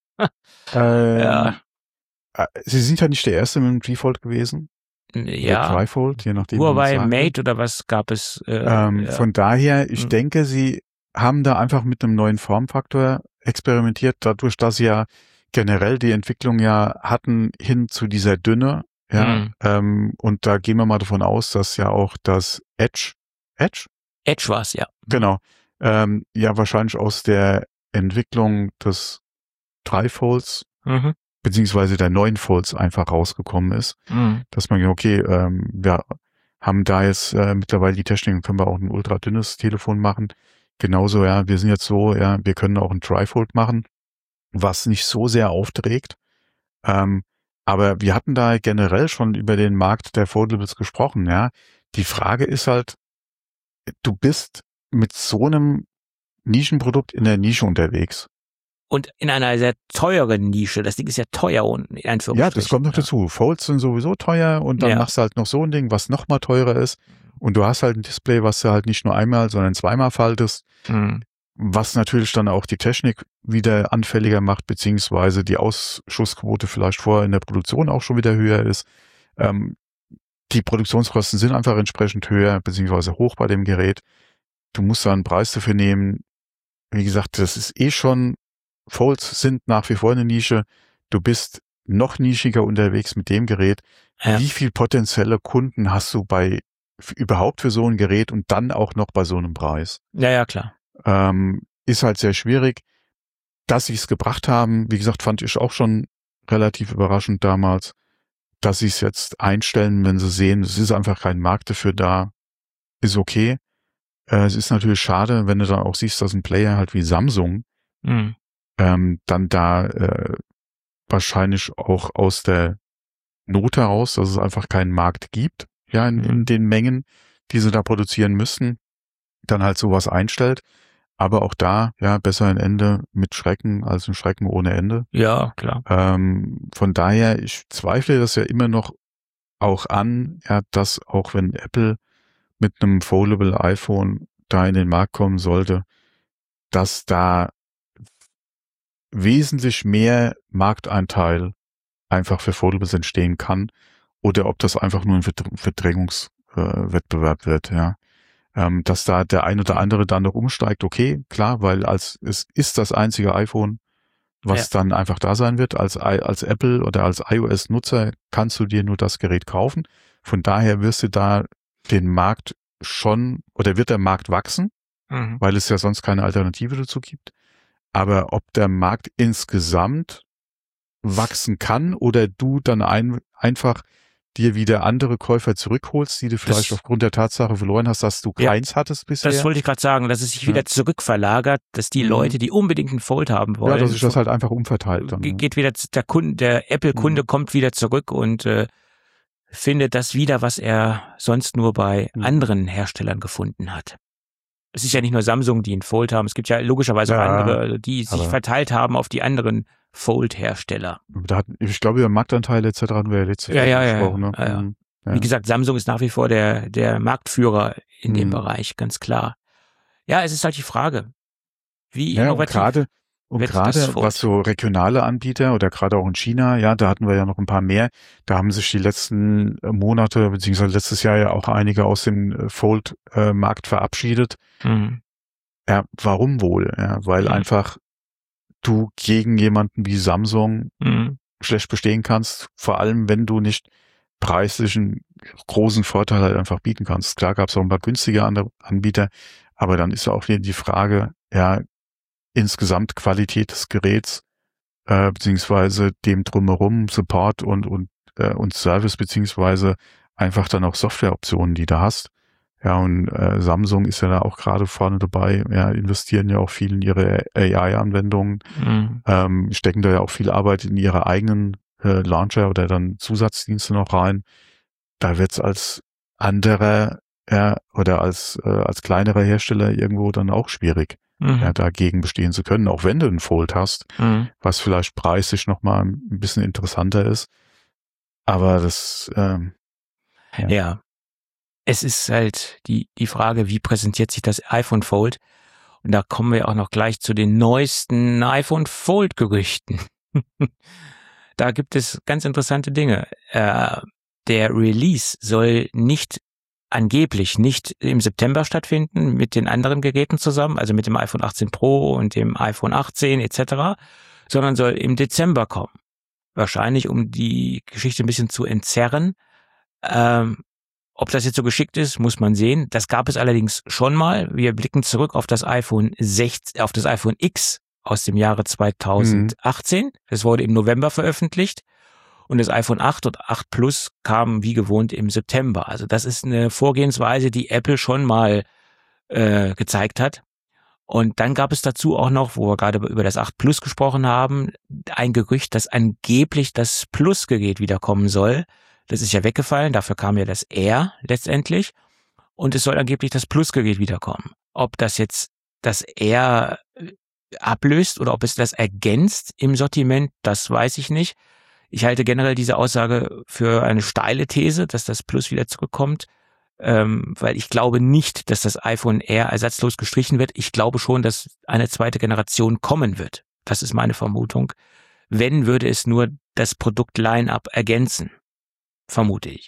Speaker 2: Ähm,
Speaker 3: Ja.
Speaker 2: äh, Sie sind ja nicht der Erste mit dem Treefold gewesen. Oder
Speaker 3: Ja,
Speaker 2: Trifold, je nachdem. wie man
Speaker 3: Huawei
Speaker 2: sagen will.
Speaker 3: Mate oder was gab es? Äh,
Speaker 2: Ähm,
Speaker 3: ja.
Speaker 2: Von daher, ich
Speaker 3: Hm.
Speaker 2: denke, sie haben da einfach mit einem neuen Formfaktor experimentiert, dadurch, dass sie ja generell die Entwicklung ja hatten hin zu dieser Dünne. Ja,
Speaker 3: Hm.
Speaker 2: ähm, und da gehen wir mal davon aus, dass ja auch das Edge, Edge?
Speaker 3: Edge war's, ja.
Speaker 2: Genau, ähm, ja wahrscheinlich aus der Entwicklung des Trifolds
Speaker 3: Mhm.
Speaker 2: beziehungsweise der neuen Folds einfach rausgekommen ist,
Speaker 3: Mhm.
Speaker 2: dass man, okay, ähm, wir haben da jetzt äh, mittlerweile die Technik und können wir auch ein ultra dünnes Telefon machen. Genauso, ja, wir sind jetzt so, ja, wir können auch ein Trifold machen, was nicht so sehr aufträgt. Ähm, aber wir hatten da generell schon über den Markt der Foldables gesprochen, ja. Die Frage ist halt, du bist mit so einem Nischenprodukt in der Nische unterwegs.
Speaker 3: Und in einer sehr teuren Nische. Das Ding ist ja teuer und in Anführungsstrichen.
Speaker 2: Ja, das kommt noch
Speaker 3: ja.
Speaker 2: dazu. Folds sind sowieso teuer und dann
Speaker 3: Ja.
Speaker 2: machst du halt noch so ein Ding, was noch mal teurer ist. Und du hast halt ein Display, was du halt nicht nur einmal, sondern zweimal faltest,
Speaker 3: Mhm.
Speaker 2: was natürlich dann auch die Technik wieder anfälliger macht, beziehungsweise die Ausschussquote vielleicht vorher in der Produktion auch schon wieder höher ist. Ähm, die Produktionskosten sind einfach entsprechend höher, beziehungsweise hoch bei dem Gerät. Du musst da einen Preis dafür nehmen, wie gesagt, das ist eh schon, Folds sind nach wie vor eine Nische. Du bist noch nischiger unterwegs mit dem Gerät.
Speaker 3: Ja.
Speaker 2: Wie viel potenzielle Kunden hast du bei f- überhaupt für so ein Gerät und dann auch noch bei so einem Preis?
Speaker 3: Ja, ja, klar.
Speaker 2: Ähm, ist halt sehr schwierig. Dass sie es gebracht haben, wie gesagt, fand ich auch schon relativ überraschend damals, dass sie es jetzt einstellen, wenn sie sehen, es ist einfach kein Markt dafür da, ist okay. Äh, es ist natürlich schade, wenn du dann auch siehst, dass ein Player halt wie Samsung
Speaker 3: Mhm.
Speaker 2: ähm, dann da äh, wahrscheinlich auch aus der Not heraus, dass es einfach keinen Markt gibt, ja, in, in den Mengen, die sie da produzieren müssten, dann halt sowas einstellt. Aber auch da, ja, besser ein Ende mit Schrecken als ein Schrecken ohne Ende.
Speaker 3: Ja, klar.
Speaker 2: Ähm, von daher, ich zweifle das ja immer noch auch an, ja, dass auch wenn Apple mit einem Foldable iPhone da in den Markt kommen sollte, dass da wesentlich mehr Markteinteil einfach für Foldables entstehen kann oder ob das einfach nur ein Verdr- Verdrängungswettbewerb äh, wird, ja. Ähm, dass da der ein oder andere dann noch umsteigt, okay, klar, weil als es ist das einzige iPhone, was
Speaker 3: Ja.
Speaker 2: dann einfach da sein wird. Als, I- als Apple oder als iOS-Nutzer kannst du dir nur das Gerät kaufen. Von daher wirst du da den Markt schon, oder wird der Markt wachsen,
Speaker 3: Mhm.
Speaker 2: weil es ja sonst keine Alternative dazu gibt. Aber ob der Markt insgesamt wachsen kann oder du dann ein, einfach dir wieder andere Käufer zurückholst, die du vielleicht
Speaker 3: Das-
Speaker 2: aufgrund der Tatsache verloren hast, dass du
Speaker 3: Ja.
Speaker 2: keins hattest bisher.
Speaker 3: Das wollte ich gerade sagen, dass es sich
Speaker 2: Ja.
Speaker 3: wieder zurückverlagert, dass die
Speaker 2: Mhm.
Speaker 3: Leute, die unbedingt einen Fold haben wollen,
Speaker 2: ja, dass sich das halt einfach umverteilt dann.
Speaker 3: ge-
Speaker 2: Ne?
Speaker 3: geht wieder z- der Kunde, der Apple-Kunde
Speaker 2: Mhm.
Speaker 3: kommt wieder zurück und äh, findet das wieder, was er sonst nur bei
Speaker 2: Mhm.
Speaker 3: anderen Herstellern gefunden hat. Es ist ja nicht nur Samsung, die einen Fold haben, es gibt ja logischerweise auch
Speaker 2: Ja,
Speaker 3: andere, die sich
Speaker 2: aber-
Speaker 3: verteilt haben auf die anderen Fold-Hersteller.
Speaker 2: Da hat, ich glaube, über Marktanteile et cetera hatten wir ja letzte
Speaker 3: Ja,
Speaker 2: Folge
Speaker 3: ja, ja,
Speaker 2: gesprochen. Ne?
Speaker 3: ja, ja.
Speaker 2: Mhm. Ja.
Speaker 3: Wie gesagt, Samsung ist nach wie vor der, der Marktführer in dem
Speaker 2: Mhm.
Speaker 3: Bereich, ganz klar. Ja, es ist halt die Frage, wie
Speaker 2: Ja, und
Speaker 3: innovativ
Speaker 2: gerade und
Speaker 3: wird das
Speaker 2: gerade
Speaker 3: Fold?
Speaker 2: was so regionale Anbieter oder gerade auch in China, ja, da hatten wir ja noch ein paar mehr. Da haben sich die letzten äh, Monate beziehungsweise letztes Jahr ja auch einige aus dem äh, Fold-Markt verabschiedet.
Speaker 3: Mhm.
Speaker 2: Ja, warum wohl? Ja, weil
Speaker 3: Mhm.
Speaker 2: einfach du gegen jemanden wie Samsung
Speaker 3: Mhm.
Speaker 2: schlecht bestehen kannst, vor allem wenn du nicht preislich einen großen Vorteil halt einfach bieten kannst. Klar gab es auch ein paar günstige andere Anbieter, aber dann ist ja auch wieder die Frage, ja, insgesamt Qualität des Geräts, äh, beziehungsweise dem drumherum, Support und, und, äh, und Service, beziehungsweise einfach dann auch Softwareoptionen, die du hast. Ja, und äh, Samsung ist ja da auch gerade vorne dabei, ja, investieren ja auch viel in ihre A I-Anwendungen,
Speaker 3: Mhm.
Speaker 2: ähm, stecken da ja auch viel Arbeit in ihre eigenen äh, Launcher oder dann Zusatzdienste noch rein. Da wird's als anderer ja, oder als äh, als kleinerer Hersteller irgendwo dann auch schwierig,
Speaker 3: Mhm.
Speaker 2: ja, dagegen bestehen zu können, auch wenn du einen Fold hast,
Speaker 3: Mhm.
Speaker 2: was vielleicht preislich nochmal ein bisschen interessanter ist. Aber das, ähm, Ja.
Speaker 3: Ja. Es ist halt die, die Frage, wie präsentiert sich das iPhone Fold? Und da kommen wir auch noch gleich zu den neuesten iPhone Fold Gerüchten. Da gibt es ganz interessante Dinge. Äh, der Release soll nicht angeblich nicht im September stattfinden mit den anderen Geräten zusammen, also mit dem iPhone achtzehn Pro und dem iPhone achtzehn et cetera, sondern soll im Dezember kommen. Wahrscheinlich, um die Geschichte ein bisschen zu entzerren. Ähm, ob das jetzt so geschickt ist, muss man sehen. Das gab es allerdings schon mal. Wir blicken zurück auf das iPhone sechzehn, auf das iPhone X aus dem Jahre zweitausendachtzehn. Das wurde im November veröffentlicht. Und das iPhone acht und acht Plus kam wie gewohnt im September. Also das ist eine Vorgehensweise, die Apple schon mal äh, gezeigt hat. Und dann gab es dazu auch noch, wo wir gerade über das acht Plus gesprochen haben, ein Gerücht, dass angeblich das Plus-Gerät wiederkommen soll. Das ist ja weggefallen, dafür kam ja das Air letztendlich. Und es soll angeblich das Plus-Gerät wiederkommen. Ob das jetzt das Air ablöst oder ob es das ergänzt im Sortiment, das weiß ich nicht. Ich halte generell diese Aussage für eine steile These, dass das Plus wieder zurückkommt, ähm, weil ich glaube nicht, dass das iPhone Air ersatzlos gestrichen wird. Ich glaube schon, dass eine zweite Generation kommen wird. Das ist meine Vermutung. Wenn, würde es nur das Produkt-Line-Up ergänzen, vermute ich.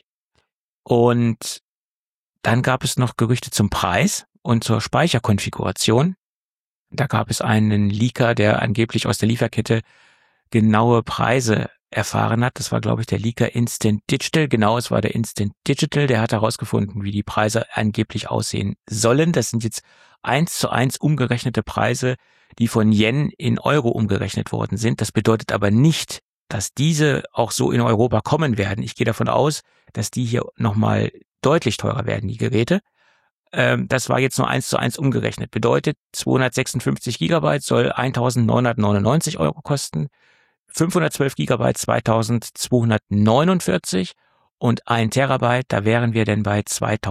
Speaker 3: Und dann gab es noch Gerüchte zum Preis und zur Speicherkonfiguration. Da gab es einen Leaker, der angeblich aus der Lieferkette genaue Preise erfahren hat. Das war, glaube ich, der Leaker Instant Digital. Genau, es war der Instant Digital. Der hat herausgefunden, wie die Preise angeblich aussehen sollen. Das sind jetzt eins zu eins umgerechnete Preise, die von Yen in Euro umgerechnet worden sind. Das bedeutet aber nicht, dass diese auch so in Europa kommen werden. Ich gehe davon aus, dass die hier nochmal deutlich teurer werden, die Geräte. Ähm, das war jetzt nur eins zu eins umgerechnet. Bedeutet, zweihundertsechsundfünfzig Gigabyte soll eintausendneunhundertneunundneunzig Euro kosten, fünfhundertzwölf Gigabyte zweitausendzweihundertneunundvierzig und ein Terabyte, da wären wir denn bei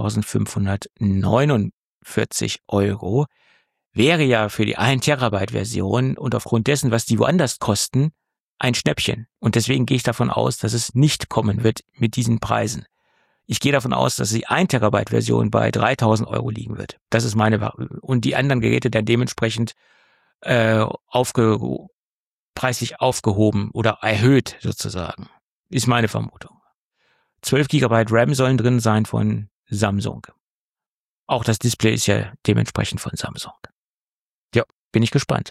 Speaker 3: zweitausendfünfhundertneunundvierzig Euro. Wäre ja für die ein Terabyte Version und aufgrund dessen, was die woanders kosten, ein Schnäppchen. Und deswegen gehe ich davon aus, dass es nicht kommen wird mit diesen Preisen. Ich gehe davon aus, dass die ein Terabyte Version bei dreitausend Euro liegen wird. Das ist meine Variante. Und die anderen Geräte dann dementsprechend äh, aufge, preislich aufgehoben oder erhöht sozusagen. Ist meine Vermutung. zwölf Gigabyte RAM sollen drin sein von Samsung. Auch das Display ist ja dementsprechend von Samsung. Ja, bin ich gespannt.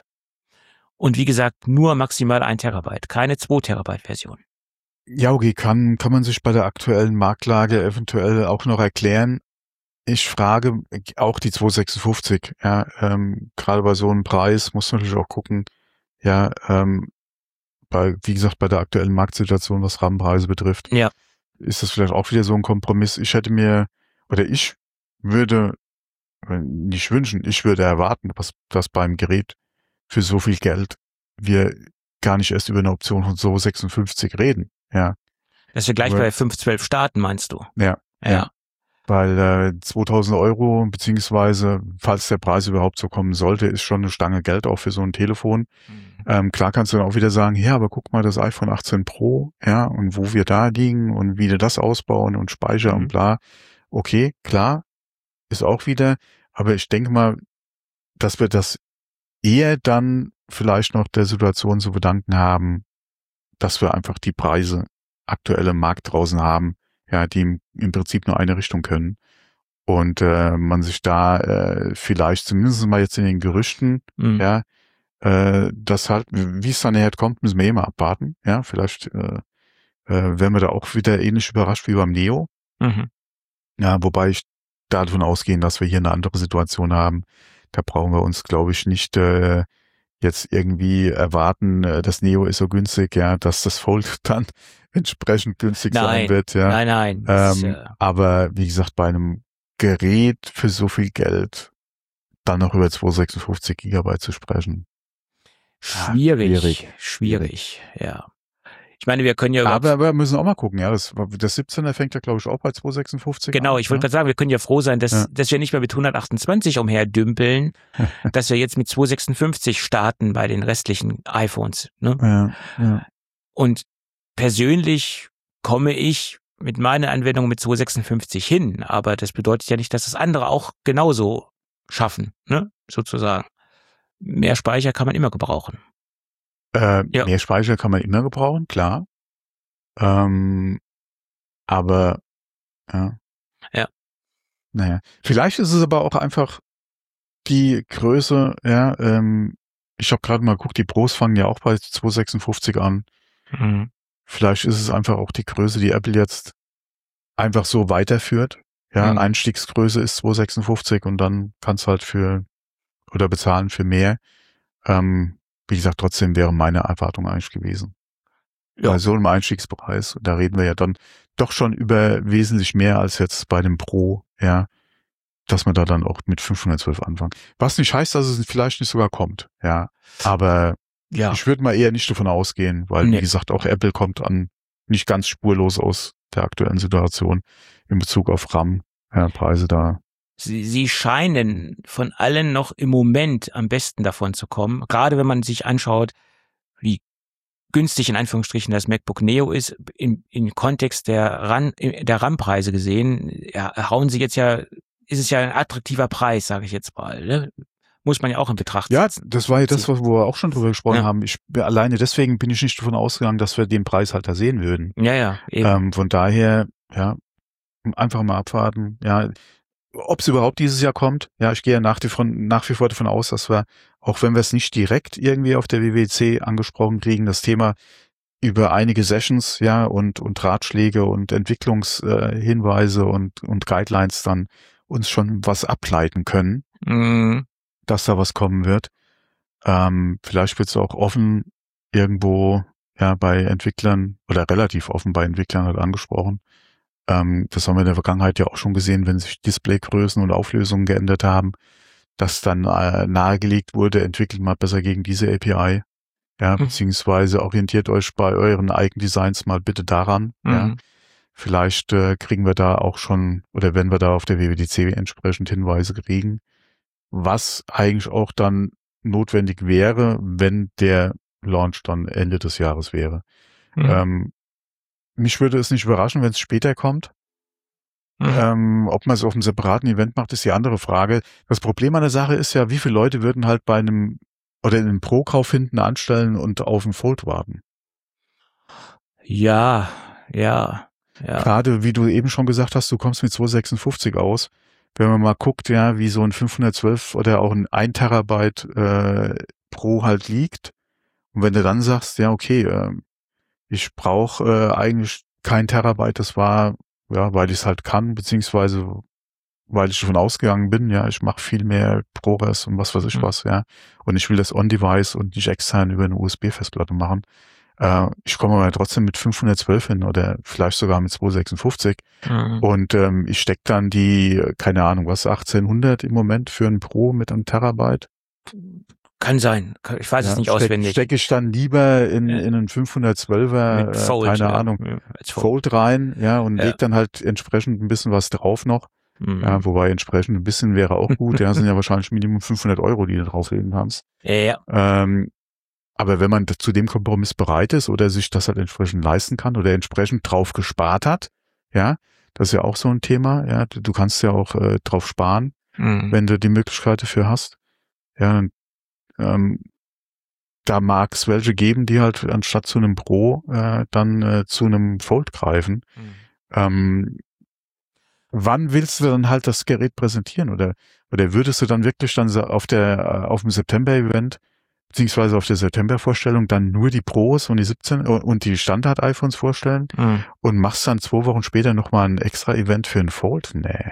Speaker 3: Und wie gesagt, nur maximal ein Terabyte, keine zwei Terabyte Version.
Speaker 2: Ja, okay, kann, kann man sich bei der aktuellen Marktlage eventuell auch noch erklären. Ich frage auch die zweihundertsechsundfünfzig, ja, ähm, gerade bei so einem Preis muss man natürlich auch gucken, ja, ähm, bei, wie gesagt, bei der aktuellen Marktsituation, was RAM-Preise betrifft,
Speaker 3: ja.
Speaker 2: ist das vielleicht auch wieder so ein Kompromiss. Ich hätte mir, oder ich würde nicht wünschen, ich würde erwarten, dass, dass beim Gerät für so viel Geld wir gar nicht erst über eine Option von so sechsundfünfzig reden, ja.
Speaker 3: Dass wir gleich
Speaker 2: Aber,
Speaker 3: bei fünf zwölf starten, meinst du?
Speaker 2: Ja.
Speaker 3: Ja.
Speaker 2: ja. Weil äh, zweitausend Euro, beziehungsweise, falls der Preis überhaupt so kommen sollte, ist schon eine Stange Geld auch für so ein Telefon. Mhm. Ähm, klar kannst du dann auch wieder sagen, ja, aber guck mal, das iPhone achtzehn Pro, ja, und wo wir da liegen und wie wir das ausbauen und Speicher mhm. und bla. Okay, klar, ist auch wieder, aber ich denke mal, dass wir das eher dann vielleicht noch der Situation zu verdanken haben, dass wir einfach die Preise aktuell im Markt draußen haben, ja, die im, im Prinzip nur eine Richtung können. Und äh, man sich da äh, vielleicht zumindest mal jetzt in den Gerüchten, mhm. ja, äh, das halt, wie es dann näher kommt, müssen wir immer abwarten. Ja, vielleicht äh, äh, werden wir da auch wieder ähnlich überrascht wie beim Neo. Mhm. Ja, wobei ich davon ausgehen, dass wir hier eine andere Situation haben. Da brauchen wir uns, glaube ich, nicht äh, jetzt irgendwie erwarten, äh, das Neo ist so günstig, ja, dass das Fold dann entsprechend günstig
Speaker 3: nein,
Speaker 2: sein wird. Ja.
Speaker 3: Nein, nein.
Speaker 2: Ähm,
Speaker 3: ist, äh,
Speaker 2: aber wie gesagt, bei einem Gerät für so viel Geld dann noch über zweihundertsechsundfünfzig Gigabyte zu sprechen.
Speaker 3: Schwierig, ja, schwierig, schwierig, ja. Ich meine, wir können ja...
Speaker 2: Aber wir müssen auch mal gucken, ja, das, das siebzehner fängt ja, glaube ich, auch bei zweihundertsechsundfünfzig
Speaker 3: Genau,
Speaker 2: an,
Speaker 3: ich wollte
Speaker 2: ne?
Speaker 3: gerade sagen, wir können ja froh sein, dass,
Speaker 2: ja.
Speaker 3: dass wir nicht mehr mit hundertachtundzwanzig umherdümpeln, dass wir jetzt mit zweihundertsechsundfünfzig starten bei den restlichen iPhones. Ne?
Speaker 2: Ja, ja.
Speaker 3: Und persönlich komme ich mit meiner Anwendung mit zweihundertsechsundfünfzig hin, aber das bedeutet ja nicht, dass das andere auch genauso schaffen, ne? Sozusagen. Mehr Speicher kann man immer gebrauchen.
Speaker 2: Äh,
Speaker 3: ja.
Speaker 2: Mehr Speicher kann man immer gebrauchen, klar. Ähm, aber ja.
Speaker 3: Ja.
Speaker 2: Naja. Vielleicht ist es aber auch einfach die Größe, ja, ähm, ich habe gerade mal geguckt, die Pros fangen ja auch bei zweihundertsechsundfünfzig an.
Speaker 3: Mhm.
Speaker 2: Vielleicht ist es einfach auch die Größe, die Apple jetzt einfach so weiterführt. Ja, mhm. Einstiegsgröße ist zweihundertsechsundfünfzig und dann kannst du halt für oder bezahlen für mehr. Ähm, wie gesagt, trotzdem wäre meine Erwartung eigentlich gewesen. Ja. Bei so einem Einstiegspreis, da reden wir ja dann doch schon über wesentlich mehr als jetzt bei dem Pro, ja, dass man da dann auch mit fünfhundertzwölf anfangen. Was nicht heißt, dass es vielleicht nicht sogar kommt, ja. Aber ja. Ich würde mal eher nicht davon ausgehen, weil, nee. wie gesagt, auch Apple kommt an nicht ganz spurlos aus der aktuellen Situation in Bezug auf RAM, ja, Preise da.
Speaker 3: Sie, sie scheinen von allen noch im Moment am besten davon zu kommen. Gerade wenn man sich anschaut, wie günstig in Anführungsstrichen das MacBook Neo ist, im, im Kontext der RAM, der RAM-Preise gesehen, ja, hauen sie jetzt ja, ist es ja ein attraktiver Preis, sage ich jetzt mal, ne? Muss man ja auch in Betracht ziehen.
Speaker 2: Ja, das war ja das, wo wir auch schon drüber gesprochen ja. haben. Ich alleine deswegen bin ich nicht davon ausgegangen, dass wir den Preis halt da sehen würden.
Speaker 3: Ja, ja, eben.
Speaker 2: Ähm, von daher, ja, einfach mal abwarten. Ja, ob es überhaupt dieses Jahr kommt. Ja, ich gehe ja nach, die von, nach wie vor davon aus, dass wir, auch wenn wir es nicht direkt irgendwie auf der W W D C angesprochen kriegen, das Thema über einige Sessions, ja, und, und Ratschläge und Entwicklungshinweise äh, und, und Guidelines dann uns schon was ableiten können,
Speaker 3: Mhm.
Speaker 2: dass da was kommen wird. Ähm, vielleicht wird es auch offen irgendwo, ja, bei Entwicklern oder relativ offen bei Entwicklern halt angesprochen. Ähm, das haben wir in der Vergangenheit ja auch schon gesehen, wenn sich Displaygrößen und Auflösungen geändert haben, dass dann äh, nahegelegt wurde, entwickelt mal besser gegen diese A P I. Ja,
Speaker 3: Mhm.
Speaker 2: beziehungsweise orientiert euch bei euren Eigendesigns mal bitte daran.
Speaker 3: Mhm.
Speaker 2: Ja, vielleicht äh, kriegen wir da auch schon, oder wenn wir da auf der W W D C entsprechend Hinweise kriegen, was eigentlich auch dann notwendig wäre, wenn der Launch dann Ende des Jahres wäre.
Speaker 3: Mhm.
Speaker 2: Ähm, mich würde es nicht überraschen, wenn es später kommt.
Speaker 3: Mhm.
Speaker 2: Ähm, ob man es auf einem separaten Event macht, ist die andere Frage. Das Problem an der Sache ist ja, wie viele Leute würden halt bei einem oder in einem Pro-Kauf hinten anstellen und auf den Fold warten.
Speaker 3: Ja, ja, ja.
Speaker 2: Gerade wie du eben schon gesagt hast, du kommst mit zweihundertsechsundfünfzig aus. Wenn man mal guckt, ja, wie so ein fünfhundertzwölf oder auch ein ein Terabyte äh, Pro halt liegt. Und wenn du dann sagst, ja, okay, äh, ich brauche äh, eigentlich kein Terabyte, das war, ja, weil ich es halt kann, beziehungsweise weil ich davon ausgegangen bin, ja, ich mache viel mehr ProRes und was weiß ich
Speaker 3: Mhm.
Speaker 2: was, ja. Und ich will das on-device und nicht extern über eine U S B-Festplatte machen. Äh, ich komme aber trotzdem mit fünfhundertzwölf hin oder vielleicht sogar mit zweihundertsechsundfünfzig.
Speaker 3: Mhm.
Speaker 2: Und ähm, ich stecke dann die, keine Ahnung, was, achtzehnhundert im Moment für ein Pro mit einem Terabyte.
Speaker 3: Kann sein. Ich weiß
Speaker 2: Ja,
Speaker 3: es nicht
Speaker 2: steck,
Speaker 3: auswendig.
Speaker 2: Stecke ich dann lieber in,
Speaker 3: Ja.
Speaker 2: in einen fünfhundertzwölfer,
Speaker 3: Mit
Speaker 2: äh,
Speaker 3: Fold,
Speaker 2: keine
Speaker 3: ja.
Speaker 2: Ahnung,
Speaker 3: Ja, als Fold.
Speaker 2: Fold rein, ja, und
Speaker 3: Ja.
Speaker 2: leg dann halt entsprechend ein bisschen was drauf noch.
Speaker 3: Mhm.
Speaker 2: Ja, wobei entsprechend ein bisschen wäre auch gut. Ja, sind ja wahrscheinlich Minimum fünfhundert Euro, die du drauflegen kannst.
Speaker 3: Ja.
Speaker 2: Ähm, aber wenn man zu dem Kompromiss bereit ist oder sich das halt entsprechend leisten kann oder entsprechend drauf gespart hat, ja, das ist ja auch so ein Thema. Ja, du, du kannst ja auch äh, drauf sparen,
Speaker 3: Mhm.
Speaker 2: wenn du die Möglichkeit dafür hast. Ja, und, ähm, da mag es welche geben, die halt anstatt zu einem Pro äh, dann äh, zu einem Fold greifen.
Speaker 3: Mhm.
Speaker 2: Ähm, wann willst du dann halt das Gerät präsentieren? Oder oder würdest du dann wirklich dann so auf der auf dem September-Event beziehungsweise auf der September-Vorstellung dann nur die Pros und die siebzehn und die Standard-iPhones vorstellen
Speaker 3: Mhm.
Speaker 2: und machst dann zwei Wochen später nochmal ein extra Event für ein Fold? Nee.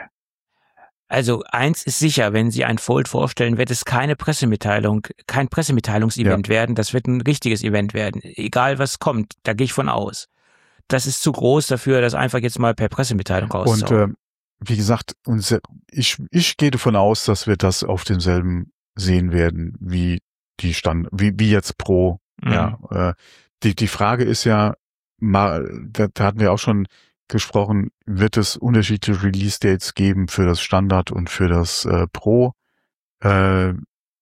Speaker 3: Also eins ist sicher, wenn Sie ein Fold vorstellen, wird es keine Pressemitteilung, kein Pressemitteilungsevent werden. Das wird ein richtiges Event werden. Egal was kommt, da gehe ich von aus. Das ist zu groß dafür, das einfach jetzt mal per Pressemitteilung
Speaker 2: Und
Speaker 3: rauszuhauen.
Speaker 2: äh, wie gesagt, unser, ich, ich gehe davon aus, dass wir das auf demselben sehen werden, wie die Stand, wie, wie jetzt Pro.
Speaker 3: Mhm.
Speaker 2: Ja, äh, die, die Frage ist ja, mal, da, da hatten wir auch schon gesprochen, wird es unterschiedliche Release-Dates geben für das Standard und für das äh, Pro? Äh,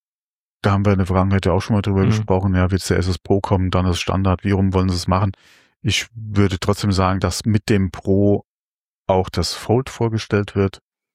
Speaker 2: da haben wir in der Vergangenheit ja auch schon mal drüber
Speaker 3: Mhm.
Speaker 2: gesprochen, ja, wird zuerst das Pro kommen, dann das Standard, wie rum wollen sie es machen? Ich würde trotzdem sagen, dass mit dem Pro auch das Fold vorgestellt wird.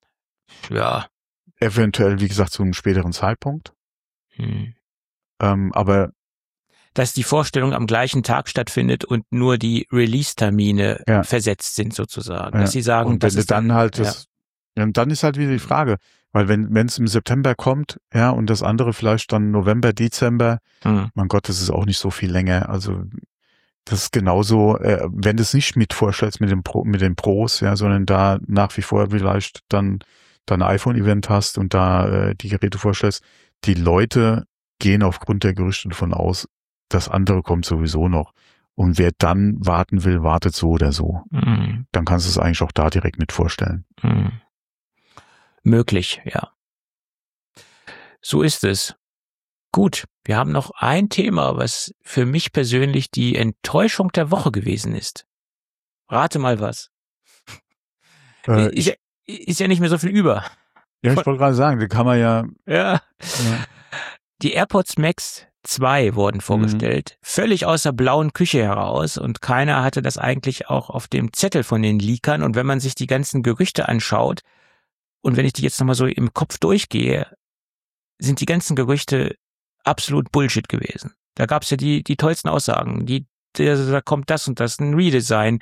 Speaker 3: Ja.
Speaker 2: Eventuell, wie gesagt, zu einem späteren Zeitpunkt.
Speaker 3: Mhm.
Speaker 2: Ähm, aber
Speaker 3: Dass die Vorstellung am gleichen Tag stattfindet und nur die Release-Termine
Speaker 2: Ja.
Speaker 3: versetzt sind sozusagen.
Speaker 2: Ja.
Speaker 3: Dass Sie sagen,
Speaker 2: und
Speaker 3: das
Speaker 2: wenn du
Speaker 3: ist
Speaker 2: dann halt
Speaker 3: ja.
Speaker 2: das, ja, und dann ist halt wieder die Frage, weil wenn wenn es im September kommt, ja, und das andere vielleicht dann November, Dezember,
Speaker 3: Mhm.
Speaker 2: mein Gott, das ist auch nicht so viel länger. Also das ist genauso, äh, wenn du es nicht mit vorstellst mit dem Pro, mit den Pros, ja, sondern da nach wie vor vielleicht dann dein iPhone-Event hast und da äh, die Geräte vorstellst, die Leute gehen aufgrund der Gerüchte davon aus, das andere kommt sowieso noch. Und wer dann warten will, wartet so oder so.
Speaker 3: Mhm.
Speaker 2: Dann kannst du es eigentlich auch da direkt mit vorstellen.
Speaker 3: Mhm. Möglich, ja. So ist es. Gut, wir haben noch ein Thema, was für mich persönlich die Enttäuschung der Woche gewesen ist. Rate mal was.
Speaker 2: Äh,
Speaker 3: ist, ja, ist ja nicht mehr so viel über.
Speaker 2: Ja, ich wollte gerade sagen, die kann man ja,
Speaker 3: Ja.
Speaker 2: ja.
Speaker 3: Die AirPods Max zwei wurden vorgestellt, völlig aus der blauen Küche heraus und keiner hatte das eigentlich auch auf dem Zettel von den Leakern. Und wenn man sich die ganzen Gerüchte anschaut und wenn ich die jetzt nochmal so im Kopf durchgehe, sind die ganzen Gerüchte absolut Bullshit gewesen. Da gab's ja die die tollsten Aussagen, die der, da kommt das und das, ein Redesign,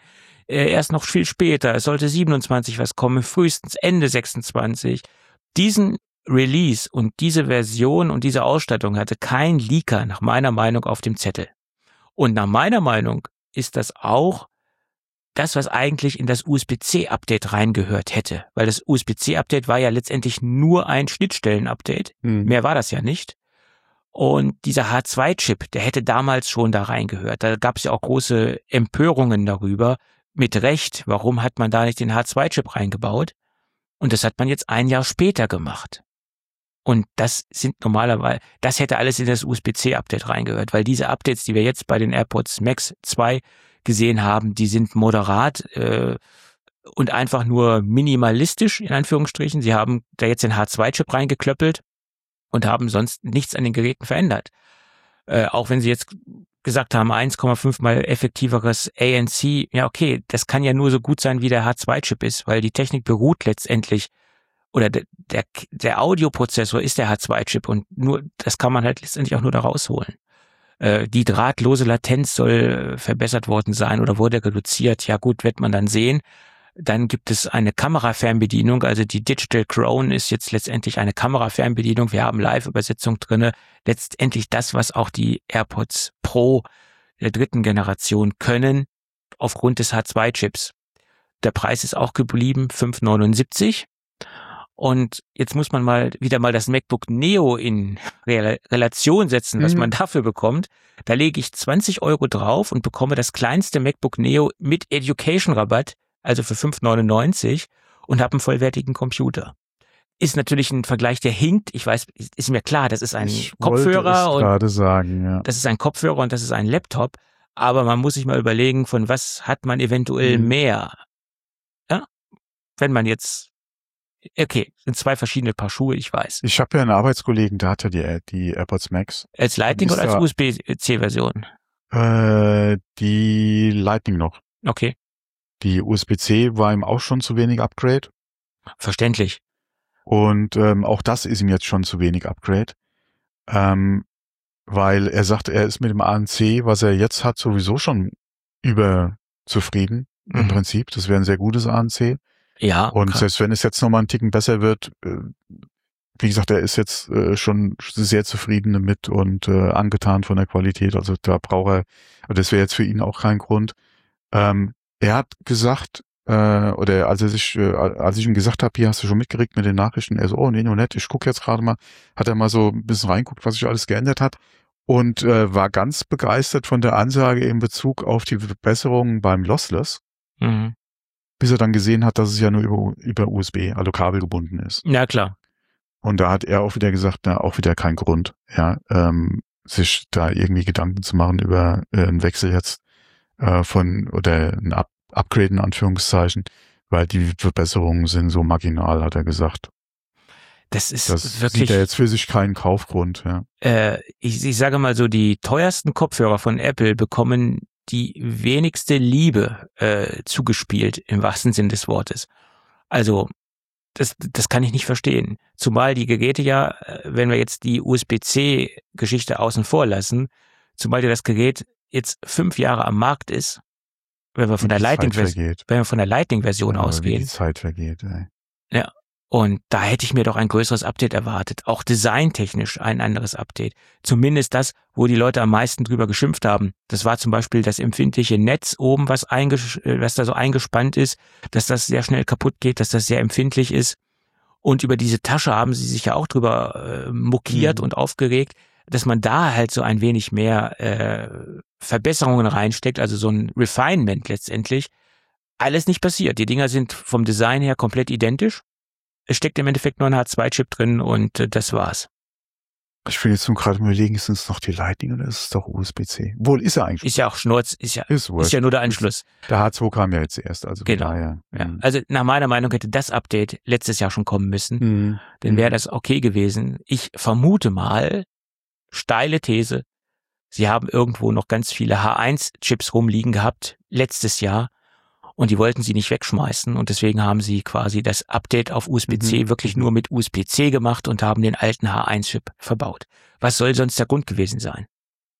Speaker 3: äh, erst noch viel später. Es sollte siebenundzwanzig was kommen, frühestens Ende sechsundzwanzig. Diesen Release und diese Version und diese Ausstattung hatte kein Leaker nach meiner Meinung auf dem Zettel. Und nach meiner Meinung ist das auch das, was eigentlich in das U S B C-Update reingehört hätte. Weil das U S B C-Update war ja letztendlich nur ein Schnittstellen-Update. Mhm. Mehr war das ja nicht. Und dieser H zwei Chip, der hätte damals schon da reingehört. Da gab es ja auch große Empörungen darüber. Mit Recht, warum hat man da nicht den H zwei Chip reingebaut? Und das hat man jetzt ein Jahr später gemacht. Und das sind normalerweise, das hätte alles in das U S B C-Update reingehört, weil diese Updates, die wir jetzt bei den AirPods Max zwei gesehen haben, die sind moderat äh, und einfach nur minimalistisch, in Anführungsstrichen. Sie haben da jetzt den H zwei Chip reingeklöppelt und haben sonst nichts an den Geräten verändert. Äh, auch wenn sie jetzt gesagt haben, eins Komma fünf mal effektiveres A N C, ja okay, das kann ja nur so gut sein, wie der H zwei Chip ist, weil die Technik beruht letztendlich, oder der, der, der Audioprozessor ist der H zwei Chip und nur das kann man halt letztendlich auch nur da rausholen. Äh, die drahtlose Latenz soll verbessert worden sein oder wurde reduziert. Ja gut, wird man dann sehen. Dann gibt es eine Kamerafernbedienung, also die Digital Crown ist jetzt letztendlich eine Kamerafernbedienung. Wir haben Live-Übersetzung drinne. Letztendlich das, was auch die AirPods Pro der dritten Generation können, aufgrund des H zwei Chips. Der Preis ist auch geblieben, fünf neunundsiebzig. Und jetzt muss man mal wieder mal das MacBook Neo in Re- Relation setzen, was mhm. man dafür bekommt. Da lege ich zwanzig Euro drauf und bekomme das kleinste MacBook Neo mit Education-Rabatt, also für fünf neunundneunzig, und habe einen vollwertigen Computer. Ist natürlich ein Vergleich, der hinkt. Ich weiß, ist mir klar, das ist ein
Speaker 2: ich
Speaker 3: Kopfhörer und
Speaker 2: gerade sagen, ja.
Speaker 3: das ist ein Kopfhörer und das ist ein Laptop. Aber man muss sich mal überlegen, von was hat man eventuell mhm. mehr. Ja? Wenn man jetzt Okay, sind zwei verschiedene Paar Schuhe, ich weiß.
Speaker 2: Ich habe ja einen Arbeitskollegen, der hat ja die, die AirPods Max.
Speaker 3: Als Lightning oder als U S B C-Version?
Speaker 2: Äh, die Lightning noch.
Speaker 3: Okay.
Speaker 2: Die U S B C war ihm auch schon zu wenig Upgrade.
Speaker 3: Verständlich.
Speaker 2: Und ähm, auch das ist ihm jetzt schon zu wenig Upgrade. Ähm, weil er sagt, er ist mit dem A N C, was er jetzt hat, sowieso schon überzufrieden mhm. im Prinzip. Das wäre ein sehr gutes A N C.
Speaker 3: Ja.
Speaker 2: Und
Speaker 3: krass.
Speaker 2: Selbst wenn es jetzt nochmal einen Ticken besser wird, äh, wie gesagt, er ist jetzt äh, schon sehr zufrieden damit und äh, angetan von der Qualität. Also da braucht er, das wäre jetzt für ihn auch kein Grund. Ähm, er hat gesagt, äh, oder als er sich, äh, als ich ihm gesagt habe, hier hast du schon mitgeregt mit den Nachrichten, er so, oh nee, noch nicht, ich gucke jetzt gerade mal, hat er mal so ein bisschen reinguckt, was sich alles geändert hat und äh, war ganz begeistert von der Ansage in Bezug auf die Verbesserungen beim Lossless.
Speaker 3: Mhm.
Speaker 2: Bis er dann gesehen hat, dass es ja nur über, über U S B, also Kabel gebunden ist.
Speaker 3: Ja, klar.
Speaker 2: Und da hat er auch wieder gesagt, na, auch wieder kein Grund, ja, ähm, sich da irgendwie Gedanken zu machen über äh, einen Wechsel jetzt äh, von, oder ein Up Upgrade in Anführungszeichen, weil die Verbesserungen sind so marginal, hat er gesagt.
Speaker 3: Das ist
Speaker 2: das
Speaker 3: wirklich.
Speaker 2: Sieht er jetzt für sich keinen Kaufgrund, ja.
Speaker 3: Äh, ich, ich sage mal so, die teuersten Kopfhörer von Apple bekommen die wenigste Liebe äh, zugespielt, im wahrsten Sinn des Wortes. Also, das, das kann ich nicht verstehen. Zumal die Geräte ja, wenn wir jetzt die U S B C-Geschichte außen vor lassen, zumal ja das Gerät jetzt fünf Jahre am Markt ist, wenn wir von der Lightning-Version, wenn wir von der Lightning-Version
Speaker 2: ja,
Speaker 3: ausgehen.
Speaker 2: Wie die Zeit vergeht, ey.
Speaker 3: Ja. Und da hätte ich mir doch ein größeres Update erwartet. Auch designtechnisch ein anderes Update. Zumindest das, wo die Leute am meisten drüber geschimpft haben. Das war zum Beispiel das empfindliche Netz oben, was, einges- was da so eingespannt ist, dass das sehr schnell kaputt geht, dass das sehr empfindlich ist. Und über diese Tasche haben sie sich ja auch drüber äh, mokiert mhm. und aufgeregt, dass man da halt so ein wenig mehr äh, Verbesserungen reinsteckt, also so ein Refinement letztendlich. Alles nicht passiert. Die Dinger sind vom Design her komplett identisch. Es steckt im Endeffekt nur ein H zwei Chip drin und äh, das war's.
Speaker 2: Ich will jetzt nur gerade überlegen, ist es noch die Lightning oder ist es doch U S B C? Wohl, ist er eigentlich.
Speaker 3: Ist ja auch Schnurz, ist ja,
Speaker 2: ist,
Speaker 3: ist ja nur der Anschluss.
Speaker 2: Der H zwei kam ja jetzt erst, also
Speaker 3: genau.
Speaker 2: Daher,
Speaker 3: ja. Also nach meiner Meinung hätte das Update letztes Jahr schon kommen müssen. Mhm. Dann wäre das okay gewesen. Ich vermute mal, steile These, sie haben irgendwo noch ganz viele H eins Chips rumliegen gehabt, letztes Jahr. Und die wollten sie nicht wegschmeißen und deswegen haben sie quasi das Update auf U S B C mhm. wirklich nur mit U S B C gemacht und haben den alten H eins Chip verbaut. Was soll sonst der Grund gewesen sein?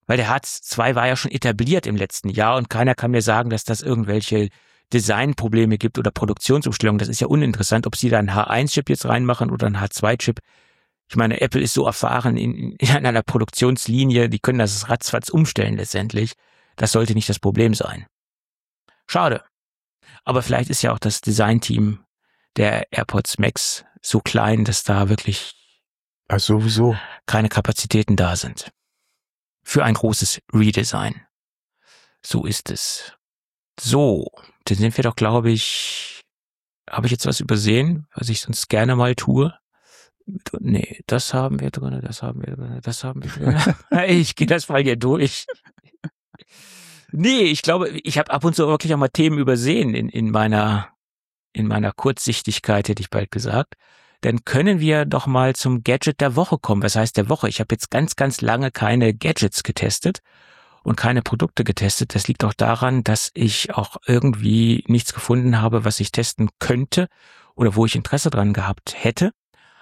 Speaker 3: Weil der H zwei war ja schon etabliert im letzten Jahr und keiner kann mir sagen, dass das irgendwelche Designprobleme gibt oder Produktionsumstellungen. Das ist ja uninteressant, ob sie da einen H eins Chip jetzt reinmachen oder einen H zwei Chip. Ich meine, Apple ist so erfahren in, in einer Produktionslinie, die können das ratzfatz umstellen letztendlich. Das sollte nicht das Problem sein. Schade. Aber vielleicht ist ja auch das Designteam der AirPods Max so klein, dass da wirklich
Speaker 2: also sowieso
Speaker 3: keine Kapazitäten da sind. Für ein großes Redesign. So ist es. So, dann sind wir doch, glaube ich, habe ich jetzt was übersehen, was ich sonst gerne mal tue? Nee, das haben wir drin, das haben wir drin, das haben wir drin. Ich gehe das mal hier durch. Nee, ich glaube, ich habe ab und zu wirklich auch mal Themen übersehen in, in meiner, in meiner Kurzsichtigkeit, hätte ich bald gesagt. Dann können wir doch mal zum Gadget der Woche kommen. Was heißt der Woche? Ich habe jetzt ganz, ganz lange keine Gadgets getestet und keine Produkte getestet. Das liegt auch daran, dass ich auch irgendwie nichts gefunden habe, was ich testen könnte oder wo ich Interesse dran gehabt hätte.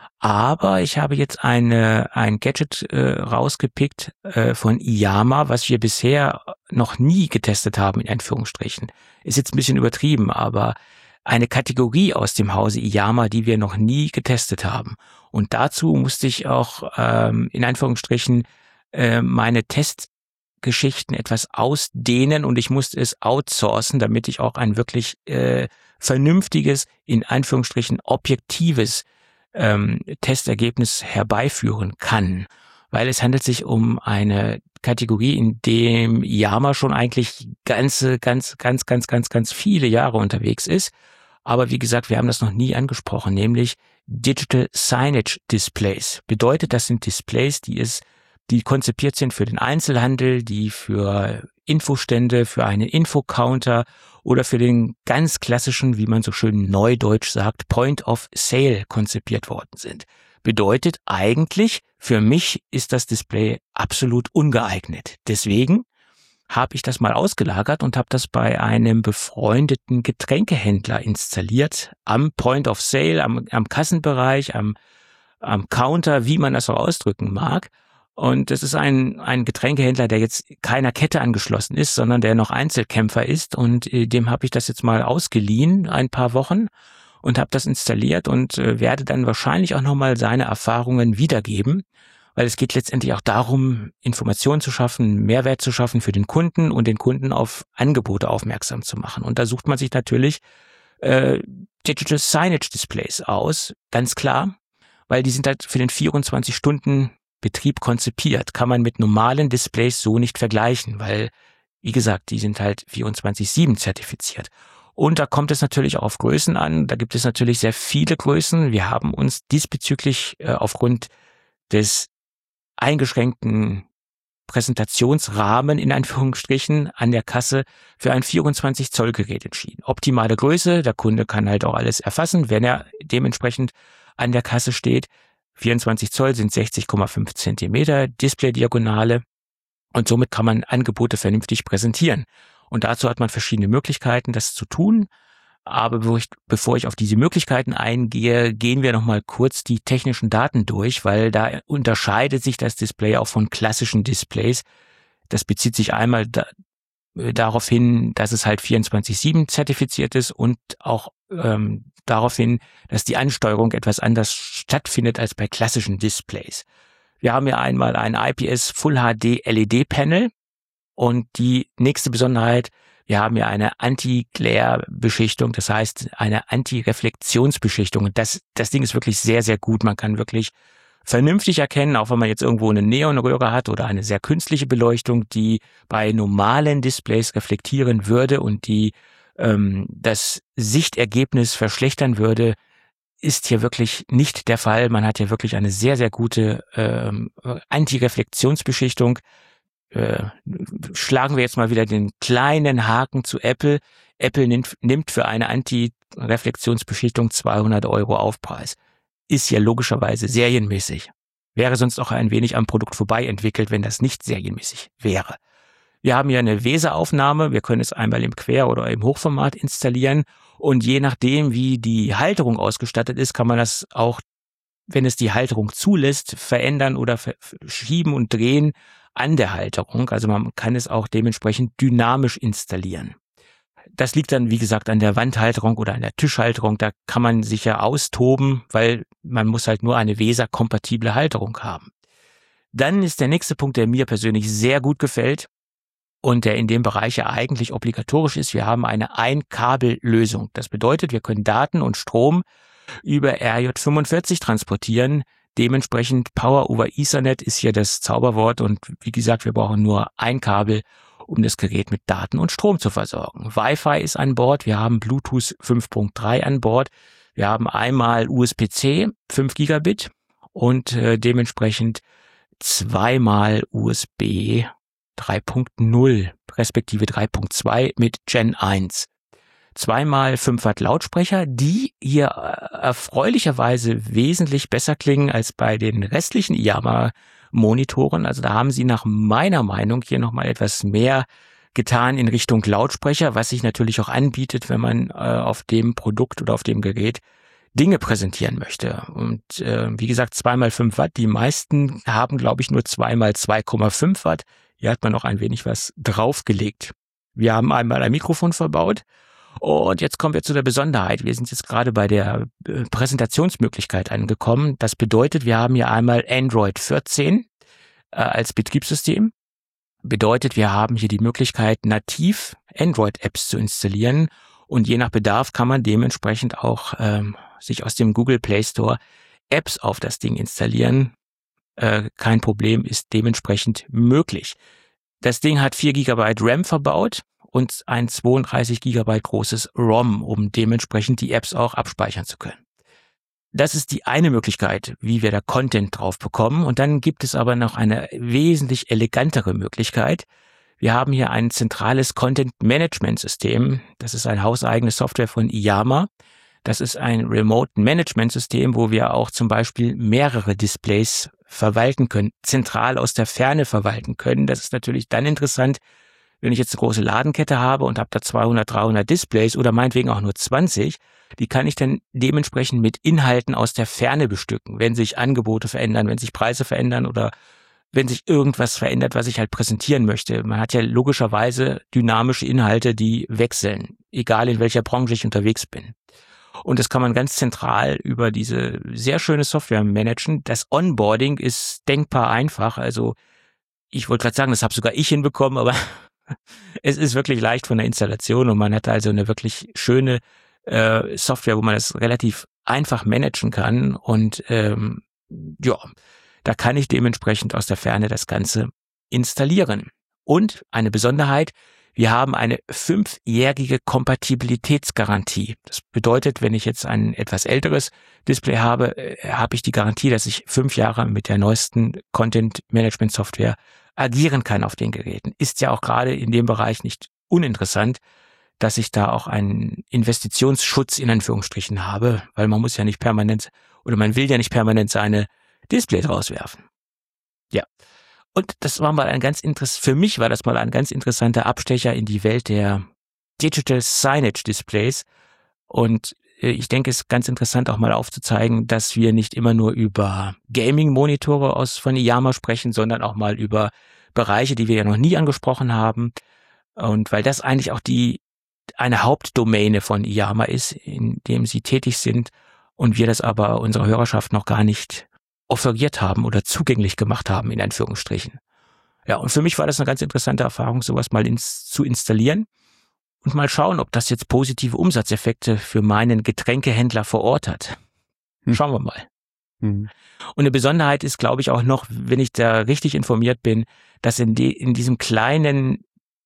Speaker 3: Aber ich habe jetzt eine ein Gadget äh, rausgepickt äh, von Iyama, was wir bisher noch nie getestet haben, in Anführungsstrichen. Ist jetzt ein bisschen übertrieben, aber eine Kategorie aus dem Hause Iyama, die wir noch nie getestet haben. Und dazu musste ich auch ähm, in Anführungsstrichen äh, meine Testgeschichten etwas ausdehnen und ich musste es outsourcen, damit ich auch ein wirklich äh, vernünftiges, in Anführungsstrichen objektives ähm, Testergebnis herbeiführen kann. Weil es handelt sich um eine Kategorie, in dem Iyama schon eigentlich ganze, ganz, ganz, ganz, ganz, ganz viele Jahre unterwegs ist. Aber wie gesagt, wir haben das noch nie angesprochen, nämlich Digital Signage Displays. Bedeutet, das sind Displays, die es, die konzipiert sind für den Einzelhandel, die für Infostände, für einen Infocounter oder für den ganz klassischen, wie man so schön neudeutsch sagt, Point of Sale konzipiert worden sind. Bedeutet eigentlich, für mich ist das Display absolut ungeeignet. Deswegen habe ich das mal ausgelagert und habe das bei einem befreundeten Getränkehändler installiert, am Point of Sale, am, am Kassenbereich, am, am Counter, wie man das auch ausdrücken mag. Und das ist ein, ein Getränkehändler, der jetzt keiner Kette angeschlossen ist, sondern der noch Einzelkämpfer ist. Und äh, dem habe ich das jetzt mal ausgeliehen, ein paar Wochen, und habe das installiert und äh, werde dann wahrscheinlich auch nochmal seine Erfahrungen wiedergeben. Weil es geht letztendlich auch darum, Informationen zu schaffen, Mehrwert zu schaffen für den Kunden und den Kunden auf Angebote aufmerksam zu machen. Und da sucht man sich natürlich äh, Digital Signage Displays aus, ganz klar, weil die sind halt für den vierundzwanzig Stunden Betrieb konzipiert. Kann man mit normalen Displays so nicht vergleichen, weil, wie gesagt, die sind halt vierundzwanzig sieben zertifiziert. Und da kommt es natürlich auch auf Größen an. Da gibt es natürlich sehr viele Größen. Wir haben uns diesbezüglich äh, aufgrund des eingeschränkten Präsentationsrahmen in Anführungsstrichen an der Kasse für ein vierundzwanzig Zoll Gerät entschieden. Optimale Größe, der Kunde kann halt auch alles erfassen, wenn er dementsprechend an der Kasse steht. vierundzwanzig Zoll sind sechzig Komma fünf Zentimeter Display-Diagonale und somit kann man Angebote vernünftig präsentieren. Und dazu hat man verschiedene Möglichkeiten, das zu tun. Aber bevor ich, bevor ich auf diese Möglichkeiten eingehe, gehen wir nochmal kurz die technischen Daten durch, weil da unterscheidet sich das Display auch von klassischen Displays. Das bezieht sich einmal da, äh, darauf hin, dass es halt vierundzwanzig sieben zertifiziert ist und auch ähm, darauf hin, dass die Ansteuerung etwas anders stattfindet als bei klassischen Displays. Wir haben ja einmal ein I P S Full H D L E D Panel und die nächste Besonderheit, wir haben ja eine Anti-Glare-Beschichtung, das heißt eine Anti-Reflektionsbeschichtung. Und das, das Ding ist wirklich sehr, sehr gut. Man kann wirklich vernünftig erkennen, auch wenn man jetzt irgendwo eine Neonröhre hat oder eine sehr künstliche Beleuchtung, die bei normalen Displays reflektieren würde und die ähm, das Sichtergebnis verschlechtern würde, ist hier wirklich nicht der Fall. Man hat hier wirklich eine sehr, sehr gute ähm, Anti-Reflektionsbeschichtung. Äh, schlagen wir jetzt mal wieder den kleinen Haken zu Apple. Apple nimmt, nimmt für eine Anti-Reflektionsbeschichtung zweihundert Euro Aufpreis. Ist ja logischerweise serienmäßig. Wäre sonst auch ein wenig am Produkt vorbei entwickelt, wenn das nicht serienmäßig wäre. Wir haben hier eine Weser-Aufnahme. Wir können es einmal im Quer- oder im Hochformat installieren. Und je nachdem, wie die Halterung ausgestattet ist, kann man das auch, wenn es die Halterung zulässt, verändern oder verschieben und drehen an der Halterung. Also man kann es auch dementsprechend dynamisch installieren. Das liegt dann, wie gesagt, an der Wandhalterung oder an der Tischhalterung. Da kann man sich ja austoben, weil man muss halt nur eine Weser-kompatible Halterung haben. Dann ist der nächste Punkt, der mir persönlich sehr gut gefällt und der in dem Bereich ja eigentlich obligatorisch ist. Wir haben eine Ein-Kabel-Lösung. Das bedeutet, wir können Daten und Strom über R J fünfundvierzig transportieren. Dementsprechend Power over Ethernet ist hier das Zauberwort und wie gesagt, wir brauchen nur ein Kabel, um das Gerät mit Daten und Strom zu versorgen. Wi-Fi ist an Bord, wir haben Bluetooth fünf Punkt drei an Bord, wir haben einmal U S B C fünf Gigabit und äh, dementsprechend zweimal U S B drei Punkt null respektive drei Punkt zwei mit Gen eins. Zweimal fünf Watt Lautsprecher, die hier erfreulicherweise wesentlich besser klingen als bei den restlichen I A M A-Monitoren. Also da haben sie nach meiner Meinung hier nochmal etwas mehr getan in Richtung Lautsprecher, was sich natürlich auch anbietet, wenn man äh, auf dem Produkt oder auf dem Gerät Dinge präsentieren möchte. Und äh, wie gesagt, zweimal fünf Watt. Die meisten haben, glaube ich, nur zweimal zwei Komma fünf Watt. Hier hat man noch ein wenig was draufgelegt. Wir haben einmal ein Mikrofon verbaut. Und jetzt kommen wir zu der Besonderheit. Wir sind jetzt gerade bei der Präsentationsmöglichkeit angekommen. Das bedeutet, wir haben hier einmal Android vierzehn äh, als Betriebssystem. Bedeutet, wir haben hier die Möglichkeit, nativ Android-Apps zu installieren. Und je nach Bedarf kann man dementsprechend auch ähm, sich aus dem Google Play Store Apps auf das Ding installieren. Äh, kein Problem, ist dementsprechend möglich. Das Ding hat vier Gigabyte RAM verbaut und ein zweiunddreißig Gigabyte großes ROM, um dementsprechend die Apps auch abspeichern zu können. Das ist die eine Möglichkeit, wie wir da Content drauf bekommen. Und dann gibt es aber noch eine wesentlich elegantere Möglichkeit. Wir haben hier ein zentrales Content-Management-System. Das ist eine hauseigene Software von I A M A. Das ist ein Remote-Management-System, wo wir auch zum Beispiel mehrere Displays verwalten können, zentral aus der Ferne verwalten können. Das ist natürlich dann interessant, wenn ich jetzt eine große Ladenkette habe und habe da zweihundert, dreihundert Displays oder meinetwegen auch nur zwanzig, die kann ich dann dementsprechend mit Inhalten aus der Ferne bestücken, wenn sich Angebote verändern, wenn sich Preise verändern oder wenn sich irgendwas verändert, was ich halt präsentieren möchte. Man hat ja logischerweise dynamische Inhalte, die wechseln, egal in welcher Branche ich unterwegs bin. Und das kann man ganz zentral über diese sehr schöne Software managen. Das Onboarding ist denkbar einfach. Also ich wollte gerade sagen, das habe sogar ich hinbekommen, aber es ist wirklich leicht von der Installation und man hat also eine wirklich schöne äh, Software, wo man das relativ einfach managen kann. Und ähm, ja, da kann ich dementsprechend aus der Ferne das Ganze installieren. Und eine Besonderheit, wir haben eine fünfjährige Kompatibilitätsgarantie. Das bedeutet, wenn ich jetzt ein etwas älteres Display habe, äh, habe ich die Garantie, dass ich fünf Jahre mit der neuesten Content-Management-Software agieren kann auf den Geräten. Ist ja auch gerade in dem Bereich nicht uninteressant, dass ich da auch einen Investitionsschutz in Anführungsstrichen habe, weil man muss ja nicht permanent oder man will ja nicht permanent seine Displays rauswerfen. Ja. Und das war mal ein ganz interess- für mich war das mal ein ganz interessanter Abstecher in die Welt der Digital Signage Displays. Und ich denke, es ist ganz interessant auch mal aufzuzeigen, dass wir nicht immer nur über Gaming-Monitore aus von I A M A sprechen, sondern auch mal über Bereiche, die wir ja noch nie angesprochen haben. Und weil das eigentlich auch die eine Hauptdomäne von I A M A ist, in dem sie tätig sind und wir das aber unserer Hörerschaft noch gar nicht offeriert haben oder zugänglich gemacht haben, in Anführungsstrichen. Ja, und für mich war das eine ganz interessante Erfahrung, sowas mal ins, zu installieren und mal schauen, ob das jetzt positive Umsatzeffekte für meinen Getränkehändler vor Ort hat. Schauen wir mal. Mhm. Und eine Besonderheit ist, glaube ich, auch noch, wenn ich da richtig informiert bin, dass in, die, in diesem kleinen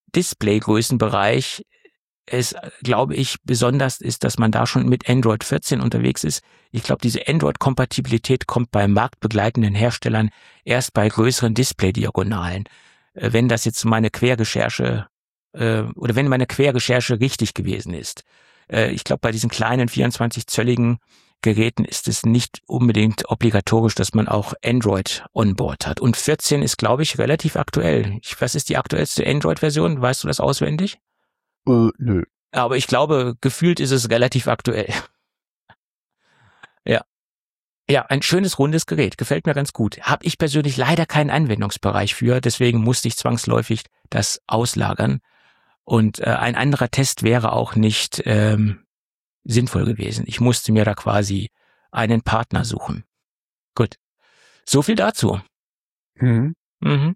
Speaker 3: Displaygrößenbereich es, glaube ich, besonders ist, dass man da schon mit Android vierzehn unterwegs ist. Ich glaube, diese Android-Kompatibilität kommt bei marktbegleitenden Herstellern erst bei größeren Display-Diagonalen. Wenn das jetzt meine Querrecherche äh, oder wenn meine Querrecherche richtig gewesen ist. Äh, ich glaube, bei diesen kleinen vierundzwanzig-zölligen Geräten ist es nicht unbedingt obligatorisch, dass man auch Android on Board hat. Und vierzehn ist, glaube ich, relativ aktuell. Ich, was ist die aktuellste Android-Version? Weißt du das auswendig?
Speaker 2: Äh, nö.
Speaker 3: Aber ich glaube, gefühlt ist es relativ aktuell. Ja. Ja, ein schönes, rundes Gerät. Gefällt mir ganz gut. Habe ich persönlich leider keinen Anwendungsbereich für, deswegen musste ich zwangsläufig das auslagern. Und äh, ein anderer Test wäre auch nicht ähm, sinnvoll gewesen. Ich musste mir da quasi einen Partner suchen. Gut. So viel dazu.
Speaker 2: Mhm.
Speaker 3: Mhm.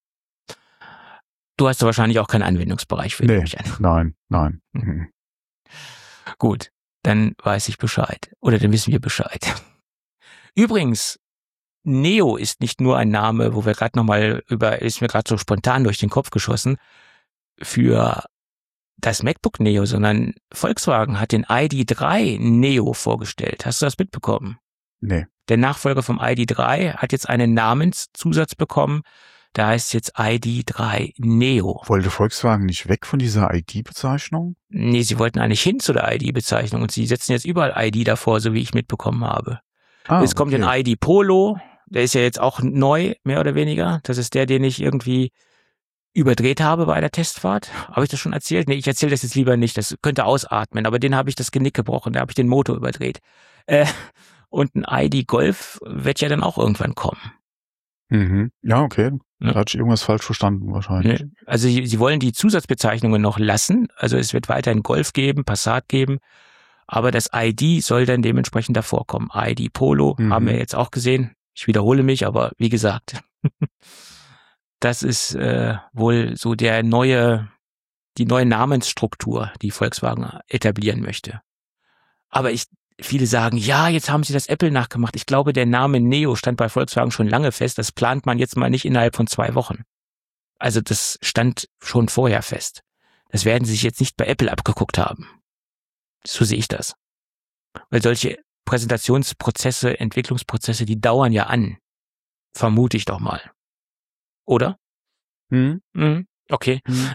Speaker 3: Du hast da wahrscheinlich auch keinen Anwendungsbereich für.
Speaker 2: Nee, nein, nein. Mhm.
Speaker 3: Gut, dann weiß ich Bescheid. Oder dann wissen wir Bescheid. Übrigens, Neo ist nicht nur ein Name, wo wir gerade nochmal über, ist mir gerade so spontan durch den Kopf geschossen, für das MacBook Neo, sondern Volkswagen hat den I D drei Neo vorgestellt. Hast du das mitbekommen?
Speaker 2: Nee.
Speaker 3: Der Nachfolger vom I D drei hat jetzt einen Namenszusatz bekommen. Da heißt es jetzt I D drei Neo.
Speaker 2: Wollte Volkswagen nicht weg von dieser I D-Bezeichnung?
Speaker 3: Nee, sie wollten eigentlich hin zu der I D-Bezeichnung und sie setzen jetzt überall I D davor, so wie ich mitbekommen habe.
Speaker 2: Ah,
Speaker 3: jetzt kommt
Speaker 2: okay.
Speaker 3: ein I D Polo, der ist ja jetzt auch neu, mehr oder weniger. Das ist der, den ich irgendwie überdreht habe bei der Testfahrt. Habe ich das schon erzählt? Nee, ich erzähle das jetzt lieber nicht, das könnte ausatmen, aber den habe ich das Genick gebrochen, da habe ich den Motor überdreht. Äh, und ein I D Golf wird ja dann auch irgendwann kommen.
Speaker 2: Mhm. Ja, okay.
Speaker 3: Ja.
Speaker 2: Da hatte ich irgendwas falsch verstanden wahrscheinlich.
Speaker 3: Nee. Also sie, sie wollen die Zusatzbezeichnungen noch lassen, also es wird weiterhin Golf geben, Passat geben, aber das I D soll dann dementsprechend davor kommen. I D Polo
Speaker 2: Mhm.
Speaker 3: haben wir jetzt auch gesehen. Ich wiederhole mich, aber wie gesagt, das ist äh, wohl so der neue, die neue Namensstruktur, die Volkswagen etablieren möchte. Aber ich, viele sagen, ja, jetzt haben sie das Apple nachgemacht. Ich glaube, der Name Neo stand bei Volkswagen schon lange fest. Das plant man jetzt mal nicht innerhalb von zwei Wochen. Also das stand schon vorher fest. Das werden sie sich jetzt nicht bei Apple abgeguckt haben. So sehe ich das. Weil solche Präsentationsprozesse, Entwicklungsprozesse, die dauern ja an. Vermute ich doch mal. Oder?
Speaker 2: Hm?
Speaker 3: Mhm. Okay.
Speaker 2: Hm.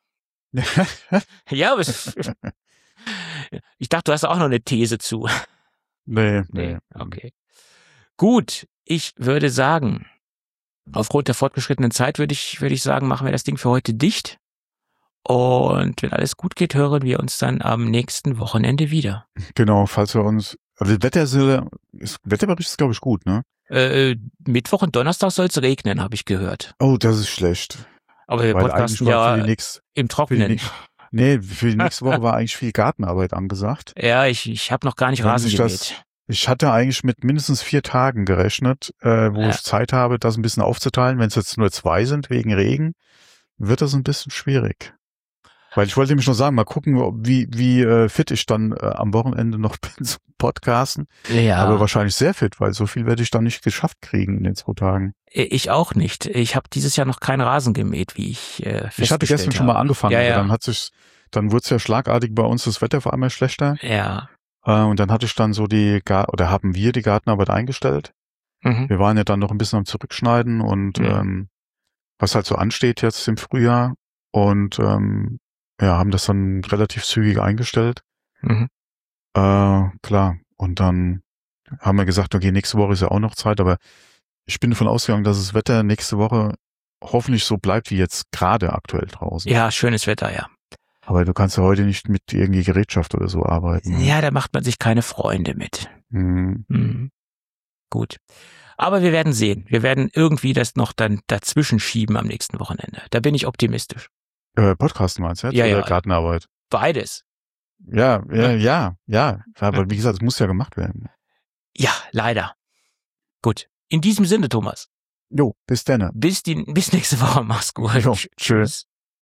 Speaker 3: Ja, aber es, ich dachte, du hast auch noch eine These zu.
Speaker 2: Nee, nee.
Speaker 3: Okay. Gut, ich würde sagen, aufgrund der fortgeschrittenen Zeit würde ich, würde ich sagen, machen wir das Ding für heute dicht. Und wenn alles gut geht, hören wir uns dann am nächsten Wochenende wieder.
Speaker 2: Genau, falls wir uns, also das Wetter ist, Wetterbericht ist, glaube ich, gut, ne?
Speaker 3: Äh, Mittwoch und Donnerstag soll es regnen, habe ich gehört.
Speaker 2: Oh, das ist schlecht.
Speaker 3: Aber wir
Speaker 2: Weil
Speaker 3: podcasten
Speaker 2: eigentlich war
Speaker 3: ja
Speaker 2: für die nächste,
Speaker 3: im
Speaker 2: für die,
Speaker 3: Trockenen.
Speaker 2: nächste- nee, für die nächste Woche war eigentlich viel Gartenarbeit angesagt.
Speaker 3: Ja, ich, ich habe noch gar nicht
Speaker 2: Wenn
Speaker 3: Rasen
Speaker 2: sich
Speaker 3: gemäht.
Speaker 2: das- Ich hatte eigentlich mit mindestens vier Tagen gerechnet, äh, wo
Speaker 3: Ja.
Speaker 2: ich Zeit habe, das ein bisschen aufzuteilen. Wenn es jetzt nur zwei sind wegen Regen, wird das ein bisschen schwierig. Weil ich wollte nämlich nur sagen, mal gucken, ob- wie wie äh, fit ich dann äh, am Wochenende noch bin zum Podcasten.
Speaker 3: Ja,
Speaker 2: Aber wahrscheinlich sehr fit, weil so viel werde ich dann nicht geschafft kriegen in den zwei Tagen.
Speaker 3: ich auch nicht. Ich habe dieses Jahr noch keinen Rasen gemäht, wie ich äh, festgestellt
Speaker 2: Ich hatte gestern schon
Speaker 3: habe.
Speaker 2: mal angefangen,
Speaker 3: Ja,
Speaker 2: aber
Speaker 3: ja.
Speaker 2: dann hat sich, dann wurde es ja schlagartig bei uns das Wetter auf einmal schlechter.
Speaker 3: Ja.
Speaker 2: Äh, und dann hatte ich dann so die, Gar- oder haben wir die Gartenarbeit eingestellt.
Speaker 3: Mhm.
Speaker 2: Wir waren ja dann noch ein bisschen am Zurückschneiden und
Speaker 3: Mhm.
Speaker 2: ähm, was halt so ansteht jetzt im Frühjahr und ähm, ja, haben das dann relativ zügig eingestellt.
Speaker 3: Mhm.
Speaker 2: Äh, klar. Und dann haben wir gesagt, okay, nächste Woche ist ja auch noch Zeit, aber ich bin davon ausgegangen, dass das Wetter nächste Woche hoffentlich so bleibt wie jetzt gerade aktuell draußen.
Speaker 3: Ja, schönes Wetter, ja.
Speaker 2: Aber du kannst ja heute nicht mit irgendwie Gerätschaft oder so arbeiten.
Speaker 3: Ja, da macht man sich keine Freunde mit.
Speaker 2: Mhm.
Speaker 3: Mhm. Gut. Aber wir werden sehen. Wir werden irgendwie das noch dann dazwischen schieben am nächsten Wochenende. Da bin ich optimistisch.
Speaker 2: Äh, Podcast meinst du jetzt?
Speaker 3: Ja,
Speaker 2: oder
Speaker 3: ja.
Speaker 2: Gartenarbeit?
Speaker 3: Beides.
Speaker 2: Ja, ja, ja, ja. Aber wie gesagt, es muss ja gemacht werden.
Speaker 3: Ja, leider. Gut. In diesem Sinne, Thomas.
Speaker 2: Jo, bis dann.
Speaker 3: Bis die, bis nächste Woche. Mach's gut.
Speaker 2: Jo,
Speaker 3: Tsch-
Speaker 2: tschüss.